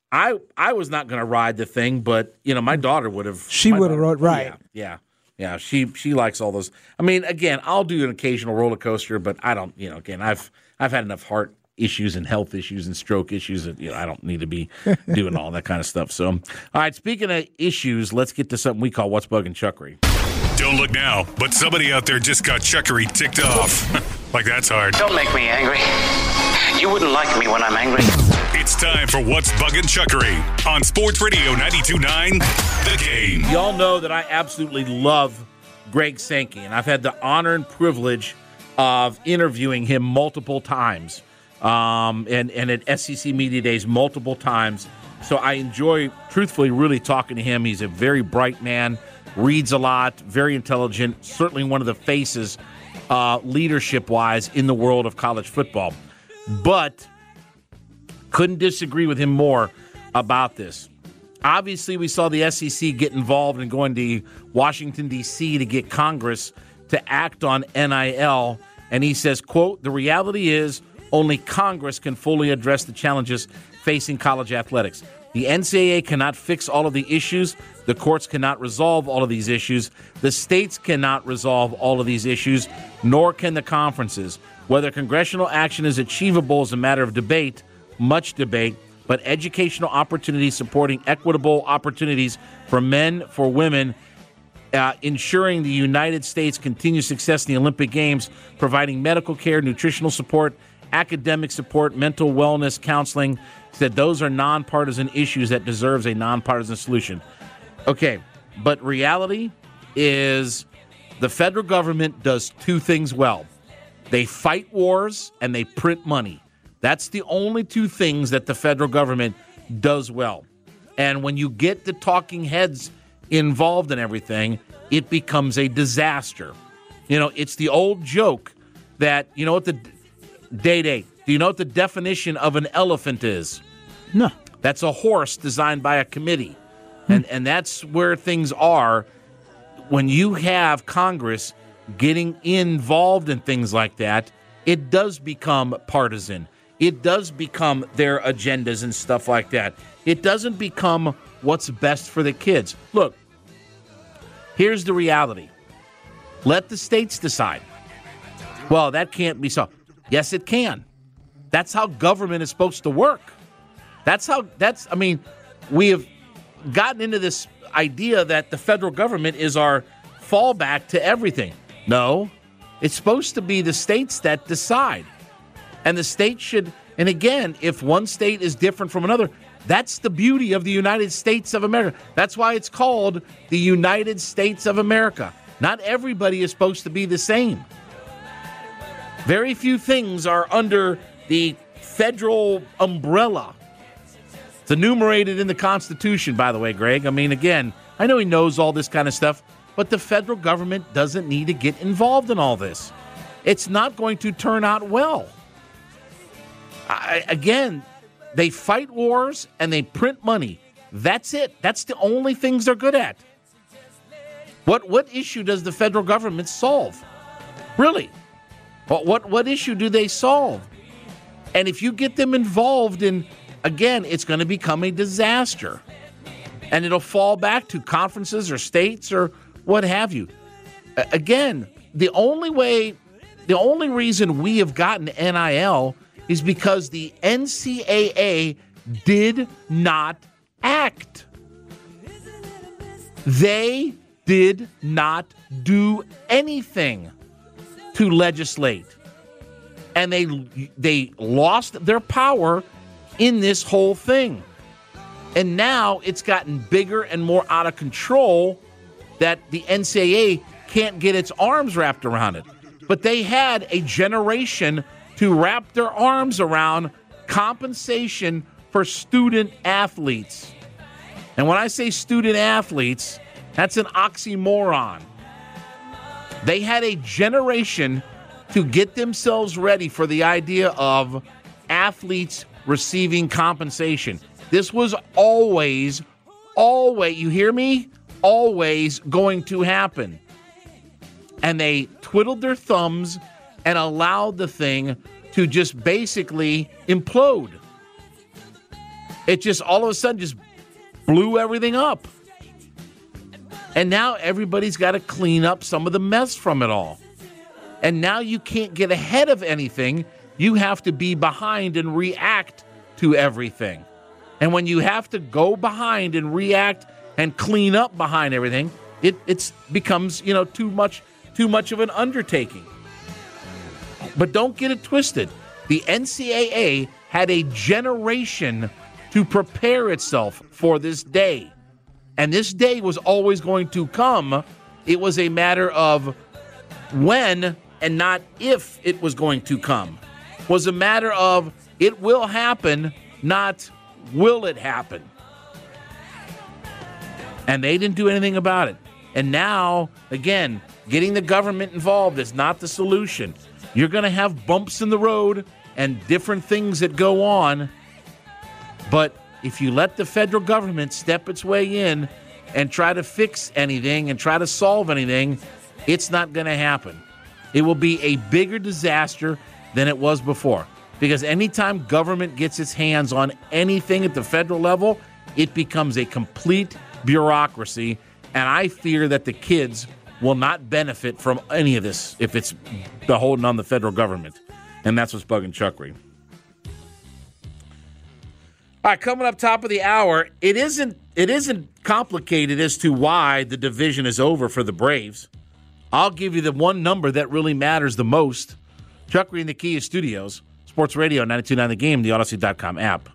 I was not going to ride the thing, but my daughter would have. She would have rode, right? Yeah. She likes all those. I mean, again, I'll do an occasional roller coaster, but I don't. Again, I've had enough heart issues and health issues and stroke issues that I don't need to be doing all that kind of stuff. So, all right, speaking of issues, let's get to something we call What's Bugging Chuckery. Don't look now, but somebody out there just got Chuckery ticked off. Like that's hard. Don't make me angry. You wouldn't like me when I'm angry. It's time for What's Bugging Chuckery on Sports Radio 92.9 The Game. Y'all know that I absolutely love Greg Sankey, and I've had the honor and privilege of interviewing him multiple times. And at SEC Media Days multiple times. So I enjoy, truthfully, really talking to him. He's a very bright man, reads a lot, very intelligent, certainly one of the faces, leadership-wise, in the world of college football. But couldn't disagree with him more about this. Obviously, we saw the SEC get involved in going to Washington, D.C. to get Congress to act on NIL. And he says, quote, "The reality is only Congress can fully address the challenges facing college athletics. The NCAA cannot fix all of the issues. The courts cannot resolve all of these issues. The states cannot resolve all of these issues, nor can the conferences. Whether congressional action is achievable is a matter of debate, much debate, but educational opportunities supporting equitable opportunities for men, for women, ensuring the United States continued success in the Olympic Games, providing medical care, nutritional support, academic support, mental wellness, counseling, said those are nonpartisan issues that deserves a nonpartisan solution." Okay, but reality is the federal government does two things well. They fight wars and they print money. That's the only two things that the federal government does well. And when you get the talking heads involved in everything, it becomes a disaster. It's the old joke that, what the Day-Day, do you know what the definition of an elephant is? No. That's a horse designed by a committee. And that's where things are when you have Congress getting involved in things like that. It does become partisan. It does become their agendas and stuff like that. It doesn't become what's best for the kids. Look, here's the reality. Let the states decide. Well, that can't be so. Yes, it can. That's how government is supposed to work. We have gotten into this idea that the federal government is our fallback to everything. No, it's supposed to be the states that decide. And the state should, and again, if one state is different from another, that's the beauty of the United States of America. That's why it's called the United States of America. Not everybody is supposed to be the same. Very few things are under the federal umbrella. It's enumerated in the Constitution, by the way, Greg. I mean, again, I know he knows all this kind of stuff, but the federal government doesn't need to get involved in all this. It's not going to turn out well. Again, they fight wars and they print money. That's it. That's the only things they're good at. What issue does the federal government solve? Really? What issue do they solve? And if you get them involved in, again, it's going to become a disaster. And it'll fall back to conferences or states or what have you. Again, the only reason we have gotten NIL is because the NCAA did not act. They did not do anything to legislate. And they lost their power in this whole thing. And now it's gotten bigger and more out of control that the NCAA can't get its arms wrapped around it. But they had a generation to wrap their arms around compensation for student athletes. And when I say student athletes, that's an oxymoron. They had a generation to get themselves ready for the idea of athletes receiving compensation. This was always, you hear me? Always going to happen. And they twiddled their thumbs and allowed the thing to just basically implode. It just all of a sudden just blew everything up. And now everybody's got to clean up some of the mess from it all. And now you can't get ahead of anything. You have to be behind and react to everything. And when you have to go behind and react and clean up behind everything, it becomes, too much of an undertaking. But don't get it twisted. The NCAA had a generation to prepare itself for this day. And this day was always going to come. It was a matter of when and not if it was going to come. It was a matter of it will happen, not will it happen. And they didn't do anything about it. And now, again, getting the government involved is not the solution. You're going to have bumps in the road and different things that go on. But if you let the federal government step its way in and try to fix anything and try to solve anything, it's not going to happen. It will be a bigger disaster than it was before. Because anytime government gets its hands on anything at the federal level, it becomes a complete bureaucracy. And I fear that the kids will not benefit from any of this if it's beholden on the federal government. And that's what's bugging Chuckery. All right, coming up top of the hour, it isn't complicated as to why the division is over for the Braves. I'll give you the one number that really matters the most. Chuckery in the Kia Studios, Sports Radio 92.9 The Game, the Odyssey.com app.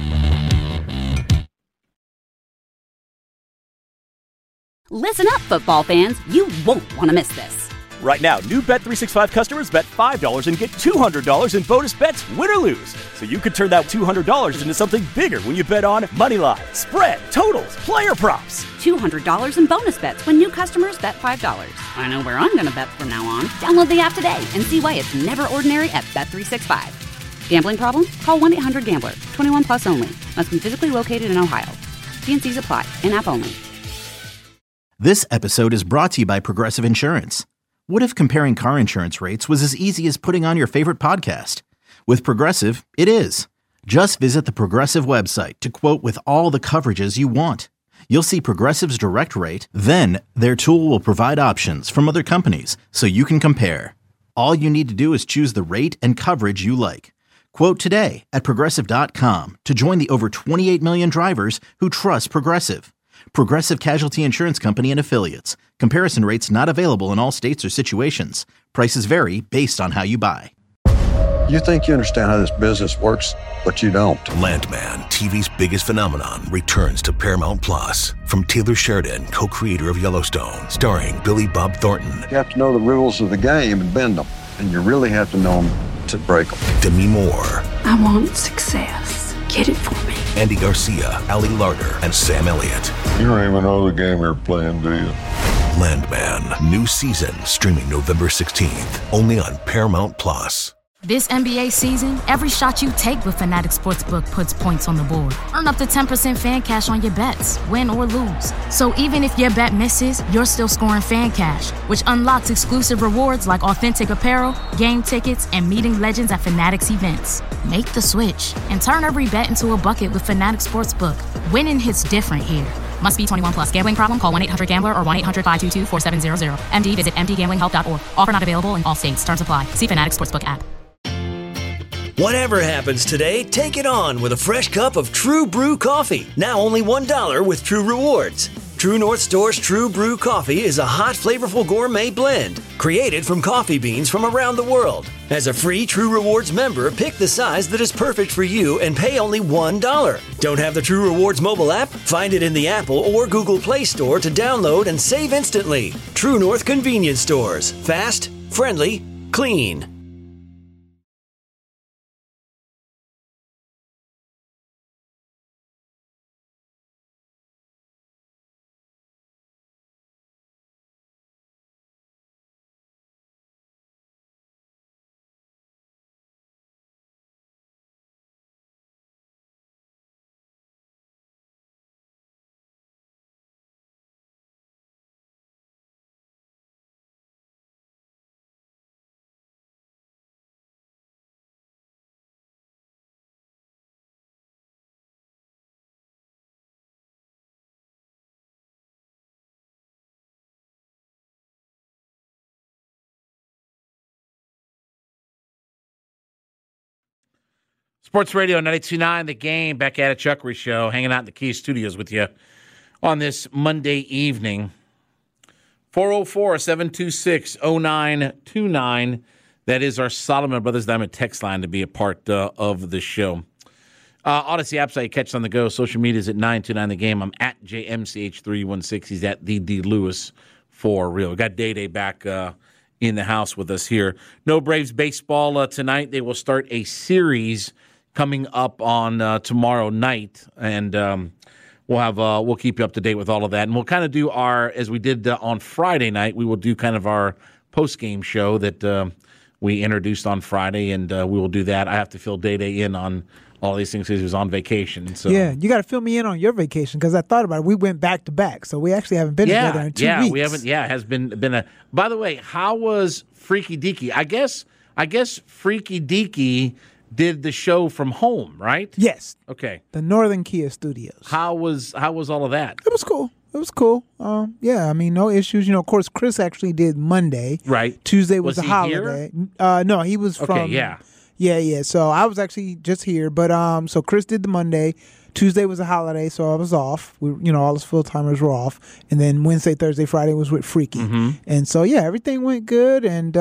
Listen up, football fans. You won't want to miss this. Right now, new Bet365 customers bet $5 and get $200 in bonus bets, win or lose. So you could turn that $200 into something bigger when you bet on moneyline, spread, totals, player props. $200 in bonus bets when new customers bet $5. I know where I'm going to bet from now on. Download the app today and see why it's never ordinary at Bet365. Gambling problem? Call 1-800-GAMBLER. 21 plus only. Must be physically located in Ohio. T&Cs apply. In-app only. This episode is brought to you by Progressive Insurance. What if comparing car insurance rates was as easy as putting on your favorite podcast? With Progressive, it is. Just visit the Progressive website to quote with all the coverages you want. You'll see Progressive's direct rate, then their tool will provide options from other companies so you can compare. All you need to do is choose the rate and coverage you like. Quote today at Progressive.com to join the over 28 million drivers who trust Progressive. Progressive Casualty Insurance Company and Affiliates. Comparison rates not available in all states or situations. Prices vary based on how you buy. You think you understand how this business works, but you don't. Landman, TV's biggest phenomenon, returns to Paramount Plus. From Taylor Sheridan, co-creator of Yellowstone, starring Billy Bob Thornton. You have to know the rules of the game and bend them. And you really have to know them to break them. Demi Moore. I want success. Get it for me. Andy Garcia, Ali Larder, and Sam Elliott. You don't even know the game you're playing, do you? Landman, new season, streaming November 16th, only on Paramount Plus. This NBA season, every shot you take with Fanatic Sportsbook puts points on the board. Earn up to 10% fan cash on your bets, win or lose. So even if your bet misses, you're still scoring fan cash, which unlocks exclusive rewards like authentic apparel, game tickets, and meeting legends at Fanatic's events. Make the switch and turn every bet into a bucket with Fanatic Sportsbook. Winning hits different here. Must be 21 plus. Gambling problem? Call 1-800-GAMBLER or 1-800-522-4700. MD, visit mdgamblinghelp.org. Offer not available in all states. Terms apply. See Fanatic Sportsbook app. Whatever happens today, take it on with a fresh cup of True Brew coffee. Now only $1 with True Rewards. True North Store's True Brew coffee is a hot, flavorful gourmet blend created from coffee beans from around the world. As a free True Rewards member, pick the size that is perfect for you and pay only $1. Don't have the True Rewards mobile app? Find it in the Apple or Google Play Store to download and save instantly. True North Convenience Stores. Fast, friendly, clean. Sports Radio 92.9, The Game, back at a Chuckery Show, hanging out in the Key Studios with you on this Monday evening. 404-726-0929. That is our Solomon Brothers Diamond text line to be a part of the show. Odyssey app site, catch on the go. Social media is at 929 The Game. I'm at JMCH316. He's at the D Lewis for real. We got Day back in the house with us here. No Braves baseball tonight. They will start a series coming up on tomorrow night, and we'll keep you up to date with all of that. And we'll kind of do as we did on Friday night, we will do kind of our post-game show that we introduced on Friday, and we will do that. I have to fill Day in on all these things because he was on vacation. So yeah, you got to fill me in on your vacation because I thought about it. We went back to back, so we actually haven't been together in 2 weeks. We haven't. Yeah, it has been a. By the way, how was Freaky Deaky? I guess Freaky Deaky did the show from home, right? Yes. Okay. The Northern Kia Studios. How was all of that? It was cool. Yeah, I mean, no issues. Of course, Chris actually did Monday. Right. Tuesday was a holiday. No, he was from. Okay, yeah. Yeah. So I was actually just here, but so Chris did the Monday. Tuesday was a holiday, so I was off. All his full timers were off, and then Wednesday, Thursday, Friday was with Freaky, and so yeah, everything went good, and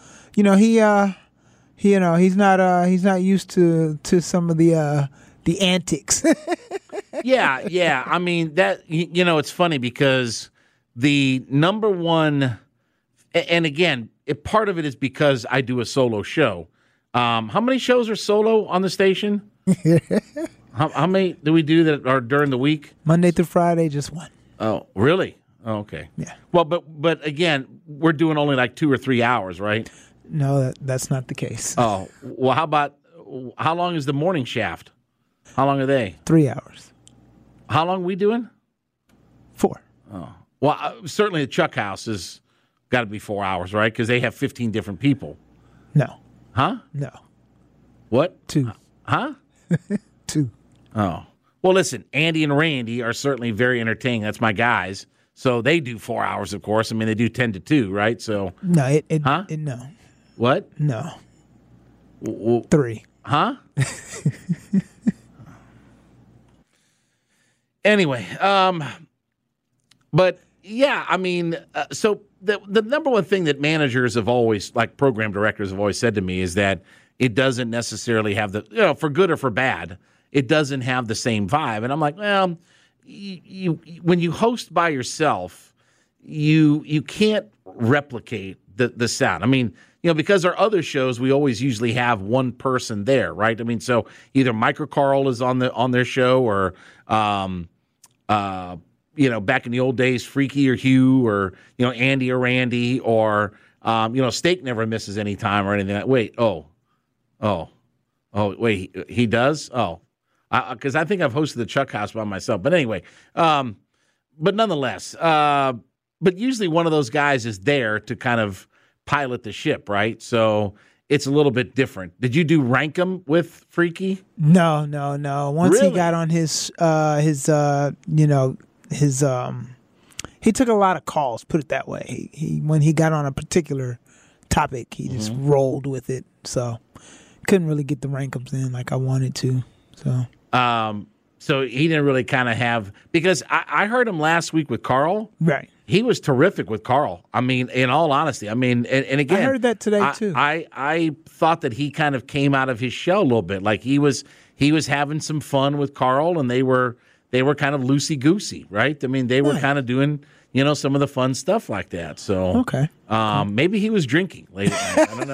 he's not used to some of the antics. Yeah. I mean that it's funny because the number one, and again, part of it is because I do a solo show. How many shows are solo on the station? How many do we do that are during the week? Monday through Friday, just one. Oh, really? Oh, okay. Yeah. Well, but again, we're doing only like 2 or 3 hours, right? No, that's not the case. Oh, well, how long is the morning shaft? How long are they? 3 hours. How long are we doing? 4. Oh. Well, certainly the Chuck House has got to be 4 hours, right? Because they have 15 different people. No. Huh? No. What? 2. Huh? 2. Oh. Well, listen, Andy and Randy are certainly very entertaining. That's my guys. So they do 4 hours, of course. I mean, they do 10 to 2, right? So no, no. What? No. 3. Huh? Anyway, but yeah, I mean, so the number one thing that managers have always, like program directors have always said to me is that it doesn't necessarily have the, for good or for bad, it doesn't have the same vibe. And I'm like, well, you when you host by yourself, you can't replicate the sound. I mean, because our other shows, we always usually have one person there, right? I mean, so either Mike or Carl is on their show, or back in the old days, Freaky or Hugh, or Andy or Randy, or Steak never misses any time or anything. Wait, wait, he does? Oh, because I think I've hosted the Chuck House by myself. But anyway, but nonetheless, but usually one of those guys is there to kind of pilot the ship, right? So it's a little bit different. Did you do Rankum with Freaky? No. Once Really? he got on he took a lot of calls, put it that way. He when he got on a particular topic, he just rolled with it. So couldn't really get the Rankums in like I wanted to. So he didn't really kind of have, because I heard him last week with Carl. Right. He was terrific with Carl. I mean, in all honesty. I mean, and again, I heard that today too. I thought that he kind of came out of his shell a little bit. Like he was having some fun with Carl, and they were kind of loosey goosey, right? I mean, they were kind of doing some of the fun stuff like that. So okay, maybe he was drinking late at night. I don't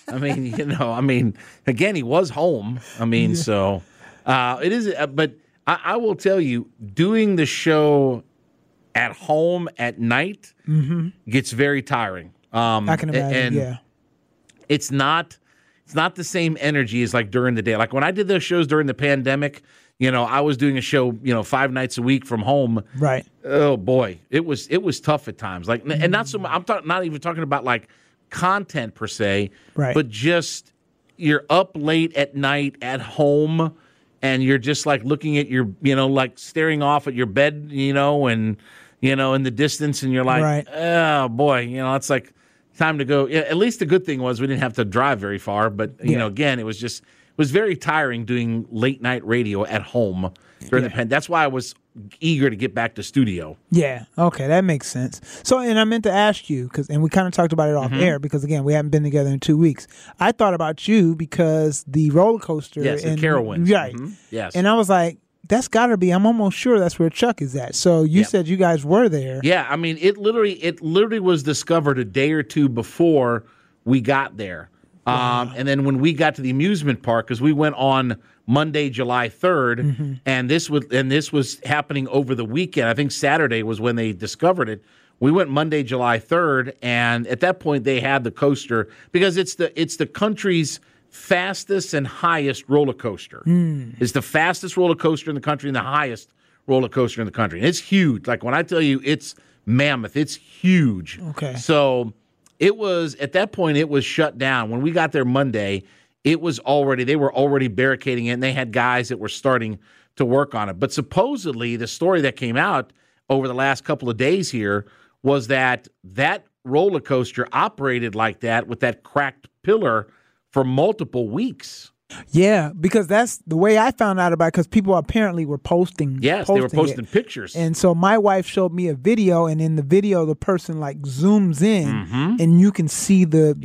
know. I mean, again, he was home. I mean, so it is. But I will tell you, doing the show at home at night gets very tiring. I can imagine. And it's not the same energy as like during the day. Like when I did those shows during the pandemic, I was doing a show, 5 nights a week from home. Right. Oh boy, it was tough at times. Like, and not so much. I'm not even talking about like content per se, right? But just you're up late at night at home, and you're just like looking at your, like staring off at your bed, and in the distance, and you're like, right. Oh boy, it's like time to go. At least the good thing was we didn't have to drive very far, but again, it was very tiring doing late night radio at home during the pandemic. That's why I was eager to get back to studio. Yeah. Okay, that makes sense. So, and I meant to ask you and we kind of talked about it off air because again, we haven't been together in 2 weeks. I thought about you because the roller coaster. Yes, the Carowinds. Right. Yes. And I was like, that's got to be. I'm almost sure that's where Chuck is at. So you said you guys were there. Yeah. I mean, it literally was discovered a day or two before we got there. Wow. And then when we got to the amusement park, because we went on Monday, July 3rd, and this was happening over the weekend. I think Saturday was when they discovered it. We went Monday, July 3rd, and at that point they had the coaster because it's the country's fastest and highest roller coaster. It's the fastest roller coaster in the country and the highest roller coaster in the country. And it's huge. Like when I tell you it's mammoth, it's huge. Okay. So it was, at that point, it was shut down. When we got there Monday, they were already barricading it, and they had guys that were starting to work on it. But supposedly, the story that came out over the last couple of days here was that roller coaster operated like that with that cracked pillar for multiple weeks. Yeah, because that's the way I found out about it, because people apparently were posting. Yes, they were posting pictures. And so my wife showed me a video, and in the video, the person like zooms in, and you can see the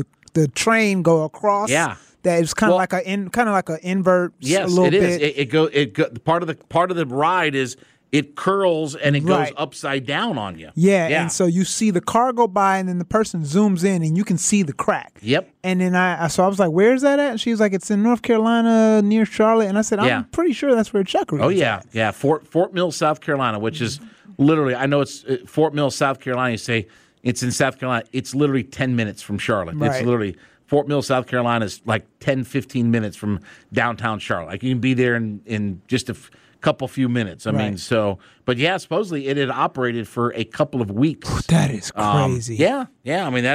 train go across. Yeah. That is kind of like an invert. Yes, a little it is. bit. It go part of the ride is it curls and it goes upside down on you. Yeah, and so you see the car go by, and then the person zooms in, and you can see the crack. Yep. And then I was like, "Where's that at?" And she was like, "It's in North Carolina near Charlotte." And I said, "I'm pretty sure that's where Chuckery is." Oh yeah, yeah. Fort Mill, South Carolina, which is literally, I know it's Fort Mill, South Carolina. You say it's in South Carolina. It's literally 10 minutes from Charlotte. Right. It's literally Fort Mill, South Carolina is like 10, 15 minutes from downtown Charlotte. Like you can be there in just a few minutes. I mean, so, but yeah, supposedly it had operated for a couple of weeks. That is crazy. Yeah. I mean,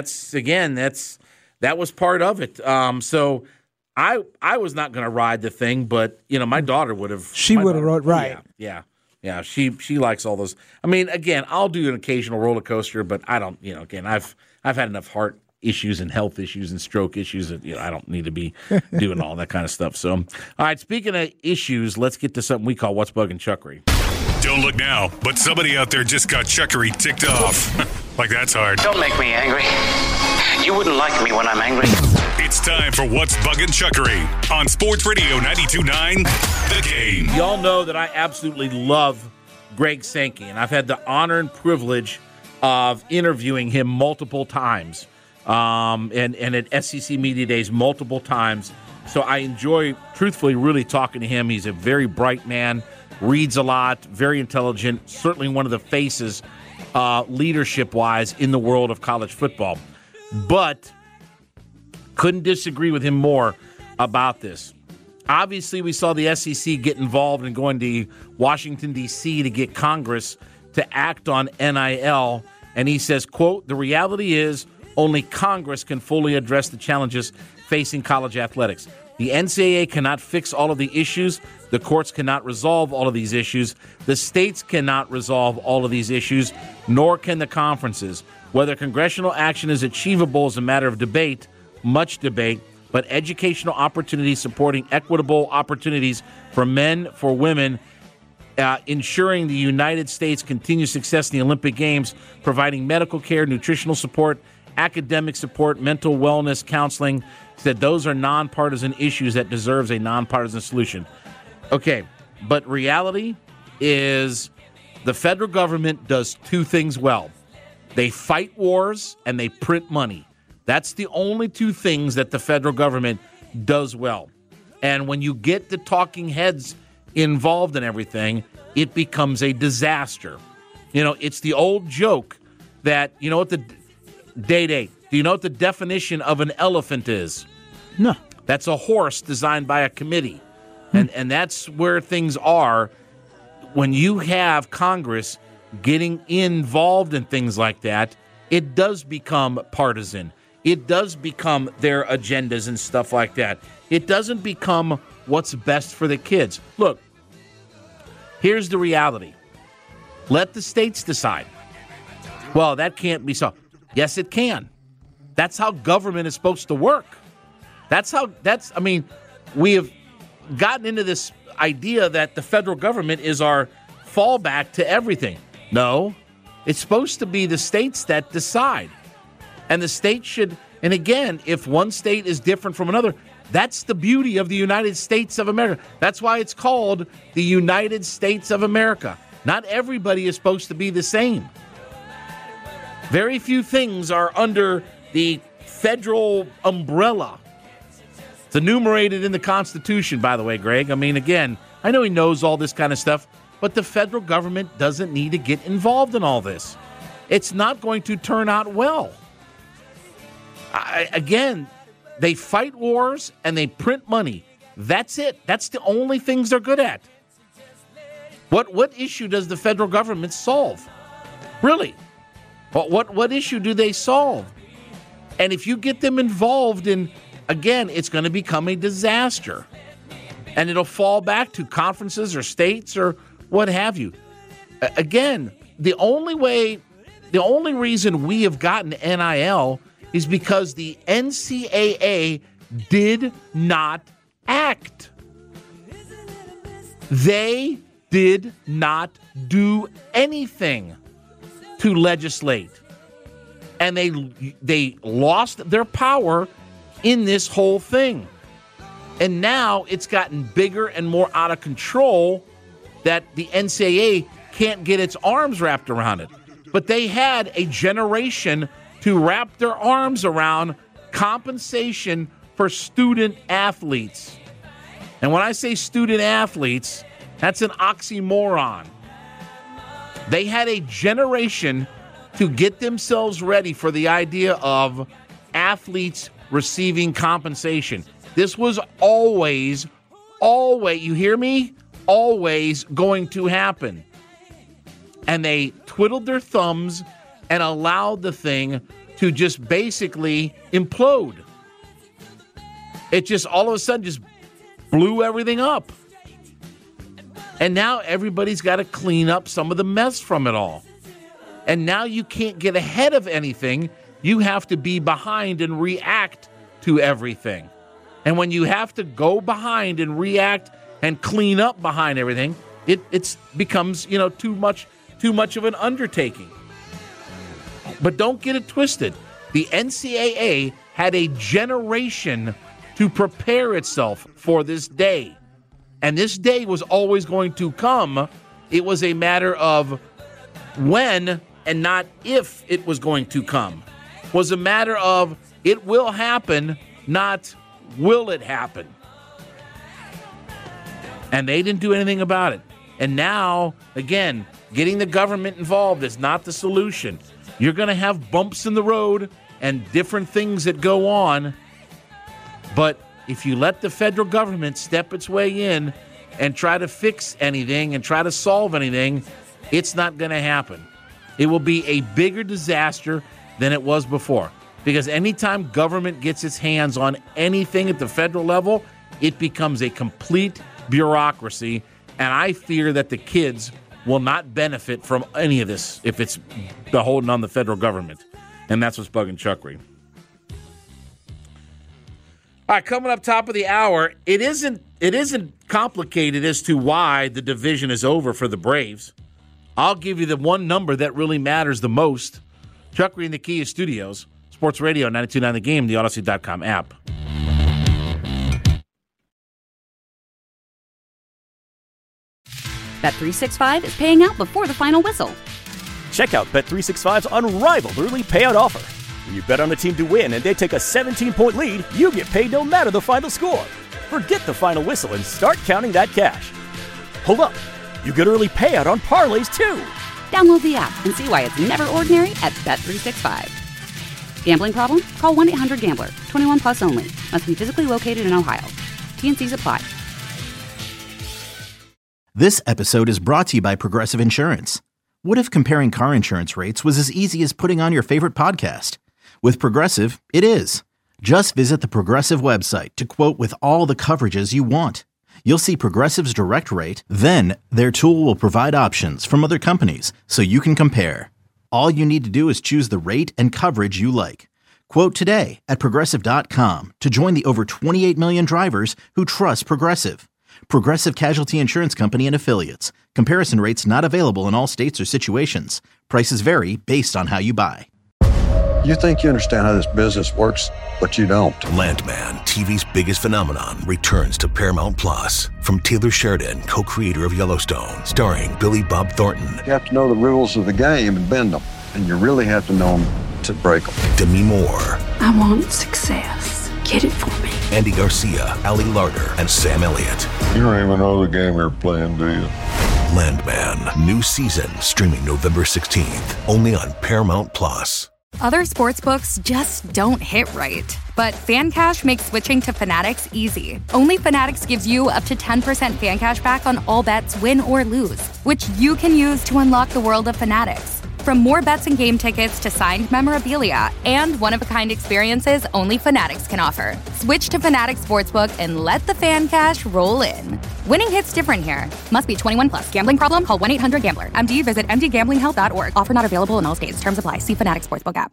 that was part of it. So I was not going to ride the thing, but my daughter would have. She would have rode, right? Yeah. She likes all those. I mean, again, I'll do an occasional roller coaster, but I don't. Again, I've had enough heart issues and health issues and stroke issues that I don't need to be doing all that kind of stuff. So, all right, speaking of issues, let's get to something we call What's Bugging Chuckery. Don't look now, but somebody out there just got Chuckery ticked off. Like that's hard. Don't make me angry. You wouldn't like me when I'm angry. It's time for What's Bugging Chuckery on Sports Radio 92.9 The Game. Y'all know that I absolutely love Greg Sankey, and I've had the honor and privilege of interviewing him multiple times. and at SEC Media Days multiple times. So I enjoy, truthfully, really talking to him. He's a very bright man, reads a lot, very intelligent, certainly one of the faces leadership-wise in the world of college football. But couldn't disagree with him more about this. Obviously, we saw the SEC get involved in going to Washington, D.C. to get Congress to act on NIL. And he says, quote, "The reality is only Congress can fully address the challenges facing college athletics. The NCAA cannot fix all of the issues. The courts cannot resolve all of these issues. The states cannot resolve all of these issues, nor can the conferences. Whether congressional action is achievable is a matter of debate, much debate, but educational opportunities supporting equitable opportunities for men, for women, ensuring the United States continued success in the Olympic Games, providing medical care, nutritional support, academic support, mental wellness, counseling, that those are nonpartisan issues that deserves a nonpartisan solution." Okay, but reality is the federal government does two things well. They fight wars and they print money. That's the only two things that the federal government does well. And when you get the talking heads involved in everything, it becomes a disaster. You know, it's the old joke that, you know what the Day-Day, do you know what the definition of an elephant is? No. That's a horse designed by a committee. And that's where things are when you have Congress getting involved in things like that. It does become partisan. It does become their agendas and stuff like that. It doesn't become what's best for the kids. Look, here's the reality. Let the states decide. Well, that can't be so. Yes, it can. That's how government is supposed to work. We have gotten into this idea that the federal government is our fallback to everything. No, it's supposed to be the states that decide. And the state should, and again, if one state is different from another, that's the beauty of the United States of America. That's why it's called the United States of America. Not everybody is supposed to be the same. Very few things are under the federal umbrella. It's enumerated in the Constitution, by the way, Greg. I mean, again, I know he knows all this kind of stuff, but the federal government doesn't need to get involved in all this. It's not going to turn out well. Again, they fight wars and they print money. That's it. That's the only things they're good at. What issue does the federal government solve? Really? What issue do they solve? And if you get them involved in, again, it's going to become a disaster. And it'll fall back to conferences or states or what have you. Again, the only reason we have gotten NIL is because the NCAA did not act. They did not do anything to legislate. And they lost their power in this whole thing. And now it's gotten bigger and more out of control that the NCAA can't get its arms wrapped around it. But they had a generation to wrap their arms around compensation for student athletes. And when I say student athletes, that's an oxymoron. They had a generation to get themselves ready for the idea of athletes receiving compensation. This was always, you hear me? Always going to happen. And they twiddled their thumbs and allowed the thing to just basically implode. It just all of a sudden just blew everything up. And now everybody's got to clean up some of the mess from it all. And now you can't get ahead of anything. You have to be behind and react to everything. And when you have to go behind and react and clean up behind everything, it becomes, too much of an undertaking. But don't get it twisted. The NCAA had a generation to prepare itself for this day. And this day was always going to come. It was a matter of when and not if it was going to come. was a matter of it will happen, not will it happen. And they didn't do anything about it. And now, again, getting the government involved is not the solution. You're going to have bumps in the road and different things that go on. But if you let the federal government step its way in and try to fix anything and try to solve anything, it's not going to happen. It will be a bigger disaster than it was before. Because anytime government gets its hands on anything at the federal level, it becomes a complete bureaucracy. And I fear that the kids will not benefit from any of this if it's beholden on the federal government. And that's what's bugging Chuckery. All right, coming up top of the hour, it isn't complicated as to why the division is over for the Braves. I'll give you the one number that really matters the most. Chuckery in the Kia Studios, Sports Radio 92.9 The Game, the Odyssey.com app. Bet365 is paying out before the final whistle. Check out Bet365's unrivaled early payout offer. When you bet on a team to win and they take a 17-point lead, you get paid no matter the final score. Forget the final whistle and start counting that cash. Hold up. You get early payout on parlays, too. Download the app and see why it's never ordinary at Bet365. Gambling problem? Call 1-800-GAMBLER. 21 plus only. Must be physically located in Ohio. T&Cs apply. This episode is brought to you by Progressive Insurance. What if comparing car insurance rates was as easy as putting on your favorite podcast? With Progressive, it is. Just visit the Progressive website to quote with all the coverages you want. You'll see Progressive's direct rate, then their tool will provide options from other companies so you can compare. All you need to do is choose the rate and coverage you like. Quote today at Progressive.com to join the over 28 million drivers who trust Progressive. Progressive Casualty Insurance Company and Affiliates. Comparison rates not available in all states or situations. Prices vary based on how you buy. You think you understand how this business works, but you don't. Landman, TV's biggest phenomenon, returns to Paramount Plus. From Taylor Sheridan, co-creator of Yellowstone, starring Billy Bob Thornton. You have to know the rules of the game and bend them. And you really have to know them to break them. Demi Moore. I want success. Get it for me. Andy Garcia, Ali Larter, and Sam Elliott. You don't even know the game you're playing, do you? Landman, new season, streaming November 16th, only on Paramount Plus. Other sportsbooks just don't hit right. But FanCash makes switching to Fanatics easy. Only Fanatics gives you up to 10% FanCash back on all bets, win or lose, which you can use to unlock the world of Fanatics. From more bets and game tickets to signed memorabilia and one-of-a-kind experiences only Fanatics can offer. Switch to Fanatics Sportsbook and let the FanCash roll in. Winning hits different here. Must be 21 plus. Gambling problem? Call 1-800-GAMBLER. MD, visit mdgamblinghelp.org. Offer not available in all states. Terms apply. See Fanatics Sportsbook app.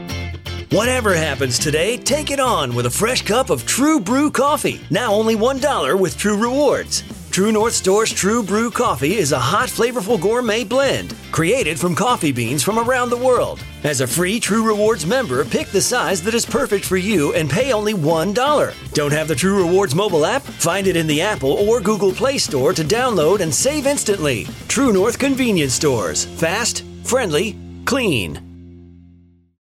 Whatever happens today, take it on with a fresh cup of True Brew coffee. Now only $1 with True Rewards. True North Store's True Brew coffee is a hot, flavorful gourmet blend created from coffee beans from around the world. As a free True Rewards member, pick the size that is perfect for you and pay only $1. Don't have the True Rewards mobile app? Find it in the Apple or Google Play Store to download and save instantly. True North Convenience Stores. Fast, friendly, clean.